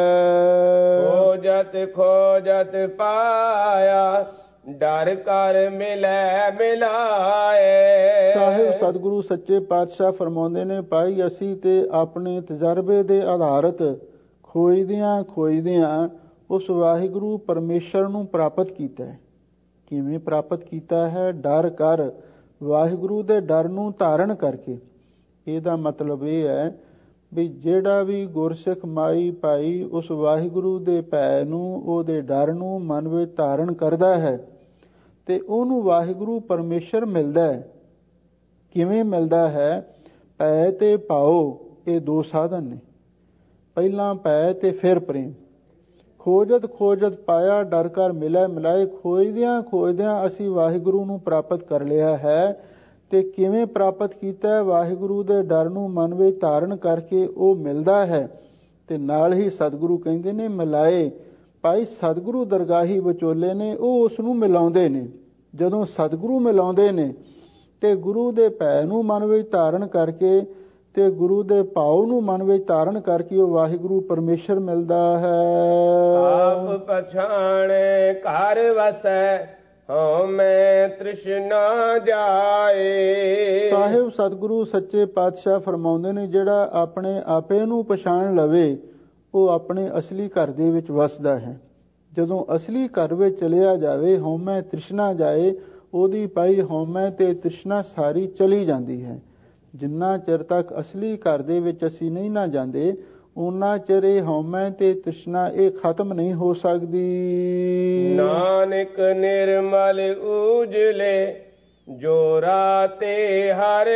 ਖੋਜਤ ਪਾਇਆ ਡਰ ਕਰ ਮਿਲੈ ਮਿਲਾਏ। ਸਾਹਿਬ ਸਤਿਗੁਰੂ ਸੱਚੇ ਪਾਤਸ਼ਾਹ ਫਰਮਾਉਂਦੇ ਨੇ, ਭਾਈ ਅਸੀਂ ਤੇ ਆਪਣੇ ਤਜਰਬੇ ਦੇ ਆਧਾਰਿਤ ਖੋਜਦਿਆਂ ਉਸ ਵਾਹਿਗੁਰੂ ਪਰਮੇਸ਼ਰ ਨੂੰ ਪ੍ਰਾਪਤ ਕੀਤਾ ਹੈ। ਕਿਵੇਂ ਪ੍ਰਾਪਤ ਕੀਤਾ ਹੈ? ਡਰ ਕਰ, ਵਾਹਿਗੁਰੂ ਦੇ ਡਰ ਨੂੰ ਧਾਰਨ ਕਰਕੇ। ਇਹਦਾ ਮਤਲਬ ਇਹ ਹੈ ਵੀ ਜਿਹੜਾ ਵੀ ਗੁਰਸਿੱਖ ਮਾਈ ਭਾਈ ਉਸ ਵਾਹਿਗੁਰੂ ਦੇ ਭੈ ਨੂੰ, ਉਹਦੇ ਡਰ ਨੂੰ ਮਨ ਵਿੱਚ ਧਾਰਨ ਕਰਦਾ ਹੈ ਤੇ ਉਹਨੂੰ ਵਾਹਿਗੁਰੂ ਪਰਮੇਸ਼ਰ ਮਿਲਦਾ ਹੈ। ਕਿਵੇਂ ਮਿਲਦਾ ਹੈ? ਭੈ ਤੇ ਭਾਉ, ਇਹ ਦੋ ਸਾਧਨ ਨੇ। ਪਹਿਲਾਂ ਭੈ ਤੇ ਫਿਰ ਪ੍ਰੇਮ। ਖੋਜਤ ਪਾਇਆ ਡਰ ਕਰ ਮਿਲੈ ਮਿਲਾਏ। ਖੋਜਦਿਆਂ ਅਸੀਂ ਵਾਹਿਗੁਰੂ ਨੂੰ ਪ੍ਰਾਪਤ ਕਰ ਲਿਆ ਹੈ। ਤੇ ਕਿਵੇਂ ਪ੍ਰਾਪਤ ਕੀਤਾ ਹੈ? ਵਾਹਿਗੁਰੂ ਦੇ ਡਰ ਨੂੰ ਮਨ ਵਿੱਚ ਧਾਰਨ ਕਰਕੇ ਉਹ ਮਿਲਦਾ ਹੈ। ਤੇ ਨਾਲ ਹੀ ਸਤਿਗੁਰੂ ਕਹਿੰਦੇ ਨੇ ਮਿਲਾਏ। ਭਾਈ ਸਤਿਗੁਰੂ ਦਰਗਾਹੀ ਵਿਚੋਲੇ ਨੇ, ਉਹ ਉਸ ਨੂੰ ਮਿਲਾਉਂਦੇ ਨੇ। ਜਦੋਂ ਸਤਿਗੁਰੂ ਮਿਲਾਉਂਦੇ ਨੇ ਤੇ ਗੁਰੂ ਦੇ ਭੈ ਨੂੰ ਮਨ ਵਿੱਚ ਧਾਰਨ ਕਰਕੇ ਤੇ ਗੁਰੂ ਦੇ ਭਾਉ ਨੂੰ ਮਨ ਵਿੱਚ ਧਾਰਨ ਕਰਕੇ ਉਹ ਵਾਹਿਗੁਰੂ ਪਰਮੇਸ਼ਰ ਮਿਲਦਾ ਹੈ। ਆਪ ਪਛਾਣੇ ਘਰ ਵਸੈ ਹਉ ਮੈਂ ਤ੍ਰਿਸ਼ਨਾ ਜਾਏ। ਸਾਹਿਬ ਸਤਿਗੁਰੂ ਸੱਚੇ ਪਾਤਸ਼ਾਹ ਫਰਮਾਉਂਦੇ ਨੇ, ਜਿਹੜਾ ਆਪਣੇ ਆਪੇ ਨੂੰ ਪਛਾਣ ਲਵੇ ਉਹ ਆਪਣੇ ਅਸਲੀ ਘਰ ਦੇ ਵਿੱਚ ਵਸਦਾ ਹੈ। ਜਦੋਂ ਅਸਲੀ ਘਰ ਵਿੱਚ ਚਲਿਆ ਜਾਵੇ, ਹਉਮੈ ਤ੍ਰਿਸ਼ਨਾ ਜਾਏ, ਉਹਦੀ ਪਾਈ ਹਉਮੈ ਤੇ ਤ੍ਰਿਸ਼ਨਾ ਸਾਰੀ ਚਲੀ ਜਾਂਦੀ ਹੈ। ਜਿੰਨਾ ਚਿਰ ਤੱਕ ਅਸਲੀ ਘਰ ਦੇ ਵਿੱਚ ਅਸੀਂ ਨਹੀਂ ਨਾ ਜਾਂਦੇ, ਉਹਨਾਂ ਚਿਰ ਇਹ ਹਉਮੈ ਤੇ ਤ੍ਰਿਸ਼ਨਾ ਇਹ ਖਤਮ ਨਹੀਂ ਹੋ ਸਕਦੀ। ਨਾਨਕ ਨਿਰਮਲ ਉਜਲੇ ਜੋ ਰਾਤੇ ਹਰ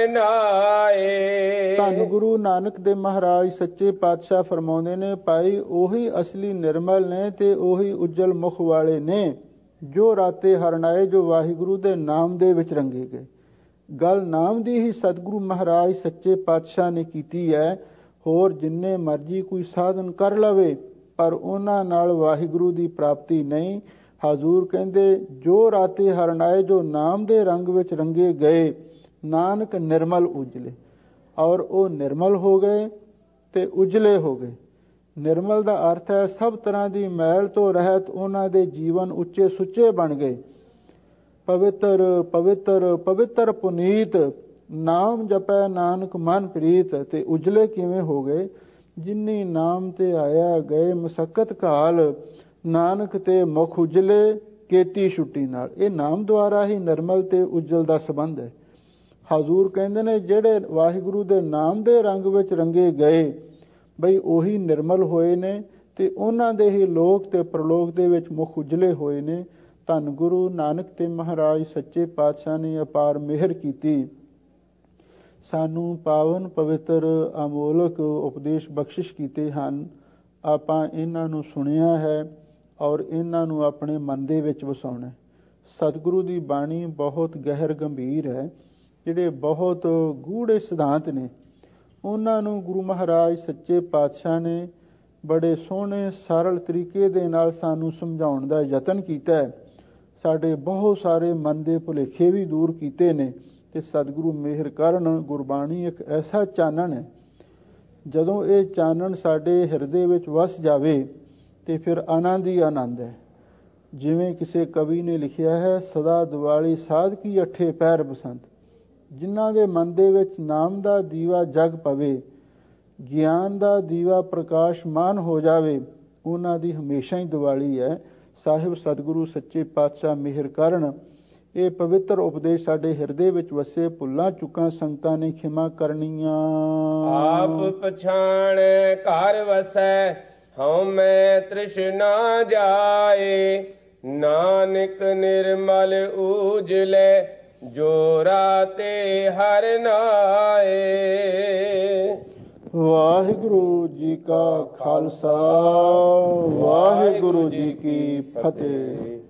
ਨਾਏ। ਧੰਨ ਗੁਰੂ ਨਾਨਕ ਦੇਵ ਮਹਾਰਾਜ ਸੱਚੇ ਪਾਤਸ਼ਾਹ ਫਰਮਾਉਂਦੇ ਨੇ, ਭਾਈ ਉਹੀ ਅਸਲੀ ਨਿਰਮਲ ਨੇ ਤੇ ਉਹੀ ਉਜਲ ਮੁਖ ਵਾਲੇ ਨੇ ਜੋ ਰਾਤੇ ਹਰਨਾਏ, ਜੋ ਵਾਹਿਗੁਰੂ ਦੇ ਨਾਮ ਦੇ ਵਿੱਚ ਰੰਗੇ ਗਏ। ਗੱਲ ਨਾਮ ਦੀ ਹੀ ਸਤਿਗੁਰੂ ਮਹਾਰਾਜ ਸੱਚੇ ਪਾਤਸ਼ਾਹ ਨੇ ਕੀਤੀ ਹੈ। ਹੋਰ ਜਿੰਨੇ ਮਰਜੀ ਕੋਈ ਸਾਧਨ ਕਰ ਲਵੇ, ਪਰ ਉਹਨਾਂ ਨਾਲ ਵਾਹਿਗੁਰੂ ਦੀ ਪ੍ਰਾਪਤੀ ਨਹੀਂ। ਹਜ਼ੂਰ ਕਹਿੰਦੇ, ਜੋ ਰਾਤੇ ਹਰਨਾਏ, ਜੋ ਨਾਮ ਦੇ ਰੰਗ ਵਿੱਚ ਰੰਗੇ ਗਏ, ਨਾਨਕ ਨਿਰਮਲ ਉਜਲੇ। ਔਰ ਉਹ ਨਿਰਮਲ ਹੋ ਗਏ ਤੇ ਉਜਲੇ ਹੋ ਗਏ। ਨਿਰਮਲ ਦਾ ਅਰਥ ਹੈ ਸਭ ਤਰ੍ਹਾਂ ਦੀ ਮੈਲ ਤੋਂ ਰਹਿਤ ਉਹਨਾਂ ਦੇ ਜੀਵਨ ਉੱਚੇ ਸੁੱਚੇ ਬਣ ਗਏ। ਪਵਿੱਤਰ ਪੁਨੀਤ ਨਾਮ ਜਪੈ ਨਾਨਕ ਮਨ ਪ੍ਰੀਤ। ਤੇ ਉਜਲੇ ਕਿਵੇਂ ਹੋ ਗਏ? ਜਿਨੀ ਨਾਮ ਤੇ ਆਇਆ ਗਏ ਮਸਕਤ ਕਾਲ, ਨਾਨਕ ਤੇ ਮੁਖ ਉਜਲੇ ਕੇਤੀ ਛੁੱਟੀ ਨਾਲ। ਇਹ ਨਾਮ ਦੁਆਰਾ ਹੀ ਨਿਰਮਲ ਤੇ ਉਜਲ ਦਾ ਸੰਬੰਧ ਹੈ। ਹਜ਼ੂਰ ਕਹਿੰਦੇ ਨੇ, ਜਿਹੜੇ ਵਾਹਿਗੁਰੂ ਦੇ ਨਾਮ ਦੇ ਰੰਗ ਵਿੱਚ ਰੰਗੇ ਗਏ, ਬਈ ਉਹੀ ਨਿਰਮਲ ਹੋਏ ਨੇ ਤੇ ਉਹਨਾਂ ਦੇ ਹੀ ਲੋਕ ਤੇ ਪ੍ਰਲੋਕ ਦੇ ਵਿੱਚ ਮੁਖ ਉਜਲੇ ਹੋਏ ਨੇ। ਧੰਨ ਗੁਰੂ ਨਾਨਕ ਤੇ ਮਹਾਰਾਜ ਸੱਚੇ ਪਾਤਸ਼ਾਹ ਨੇ ਅਪਾਰ ਮਿਹਰ ਕੀਤੀ, ਸਾਨੂੰ ਪਾਵਨ ਪਵਿੱਤਰ ਅਮੋਲਕ ਉਪਦੇਸ਼ ਬਖਸ਼ਿਸ਼ ਕੀਤੇ ਹਨ। ਆਪਾਂ ਇਹਨਾਂ ਨੂੰ ਸੁਣਿਆ ਹੈ ਔਰ ਇਹਨਾਂ ਨੂੰ ਆਪਣੇ ਮਨ ਦੇ ਵਿੱਚ ਵਸਾਉਣਾ। ਸਤਿਗੁਰੂ ਦੀ ਬਾਣੀ ਬਹੁਤ ਗਹਿਰ ਗੰਭੀਰ ਹੈ। ਜਿਹੜੇ ਬਹੁਤ ਗੂੜੇ ਸਿਧਾਂਤ ਨੇ, ਉਹਨਾਂ ਨੂੰ ਗੁਰੂ ਮਹਾਰਾਜ ਸੱਚੇ ਪਾਤਸ਼ਾਹ ਨੇ ਬੜੇ ਸੋਹਣੇ ਸਰਲ ਤਰੀਕੇ ਦੇ ਨਾਲ ਸਾਨੂੰ ਸਮਝਾਉਣ ਦਾ ਯਤਨ ਕੀਤਾ ਹੈ। ਸਾਡੇ ਬਹੁਤ ਸਾਰੇ ਮਨ ਦੇ ਭੁਲੇਖੇ ਵੀ ਦੂਰ ਕੀਤੇ ਨੇ। ਤੇ ਸਤਿਗੁਰੂ ਮਿਹਰ ਕਰਨ, ਗੁਰਬਾਣੀ ਇੱਕ ਐਸਾ ਚਾਨਣ ਹੈ, ਜਦੋਂ ਇਹ ਚਾਨਣ ਸਾਡੇ ਹਿਰਦੇ ਵਿੱਚ ਵਸ ਜਾਵੇ ਤੇ ਫਿਰ ਆਨੰਦ ਹੀ ਆਨੰਦ ਹੈ। ਜਿਵੇਂ ਕਿਸੇ ਕਵੀ ਨੇ ਲਿਖਿਆ ਹੈ, ਸਦਾ ਦਿਵਾਲੀ ਸਾਧਕੀ ਅੱਠੇ ਪੈਰ ਬਸੰਤ। ਜਿਨ੍ਹਾਂ ਦੇ ਮਨ ਦੇ ਵਿੱਚ ਨਾਮ ਦਾ ਦੀਵਾ ਜਗ ਪਵੇ, ਗਿਆਨ ਦਾ ਦੀਵਾ ਪ੍ਰਕਾਸ਼ਮਾਨ ਹੋ ਜਾਵੇ, ਉਹਨਾਂ ਦੀ ਹਮੇਸ਼ਾ ਹੀ ਦਿਵਾਲੀ ਹੈ। ਸਾਹਿਬ ਸਤਿਗੁਰੂ ਸੱਚੇ ਪਾਤਸ਼ਾਹ ਮਿਹਰ ਕਰਨ ਇਹ ਪਵਿੱਤਰ ਉਪਦੇਸ਼ ਸਾਡੇ ਹਿਰਦੇ ਵਿੱਚ ਵਸੇ। ਭੁੱਲਾਂ ਚੁੱਕਾਂ ਸੰਗਤਾਂ ਨੇ ਖਿਮਾ ਕਰਨੀਆਂ। ਆਪ ਪਛਾਣ ਘਰ ਵਸੈ ਹਉ ਮੈਂ ਤ੍ਰਿਸ਼ਨਾ ਜਾਏ। ਨਾਨਕ ਨਿਰਮਲ ਊਜਲੇ ਜੋਰਾ ਤੇ ਹਰਿ ਨਾਏ। ਵਾਹਿਗੁਰੂ ਜੀ ਕਾ ਖਾਲਸਾ, ਵਾਹਿਗੁਰੂ ਜੀ ਕੀ ਫਤਿਹ।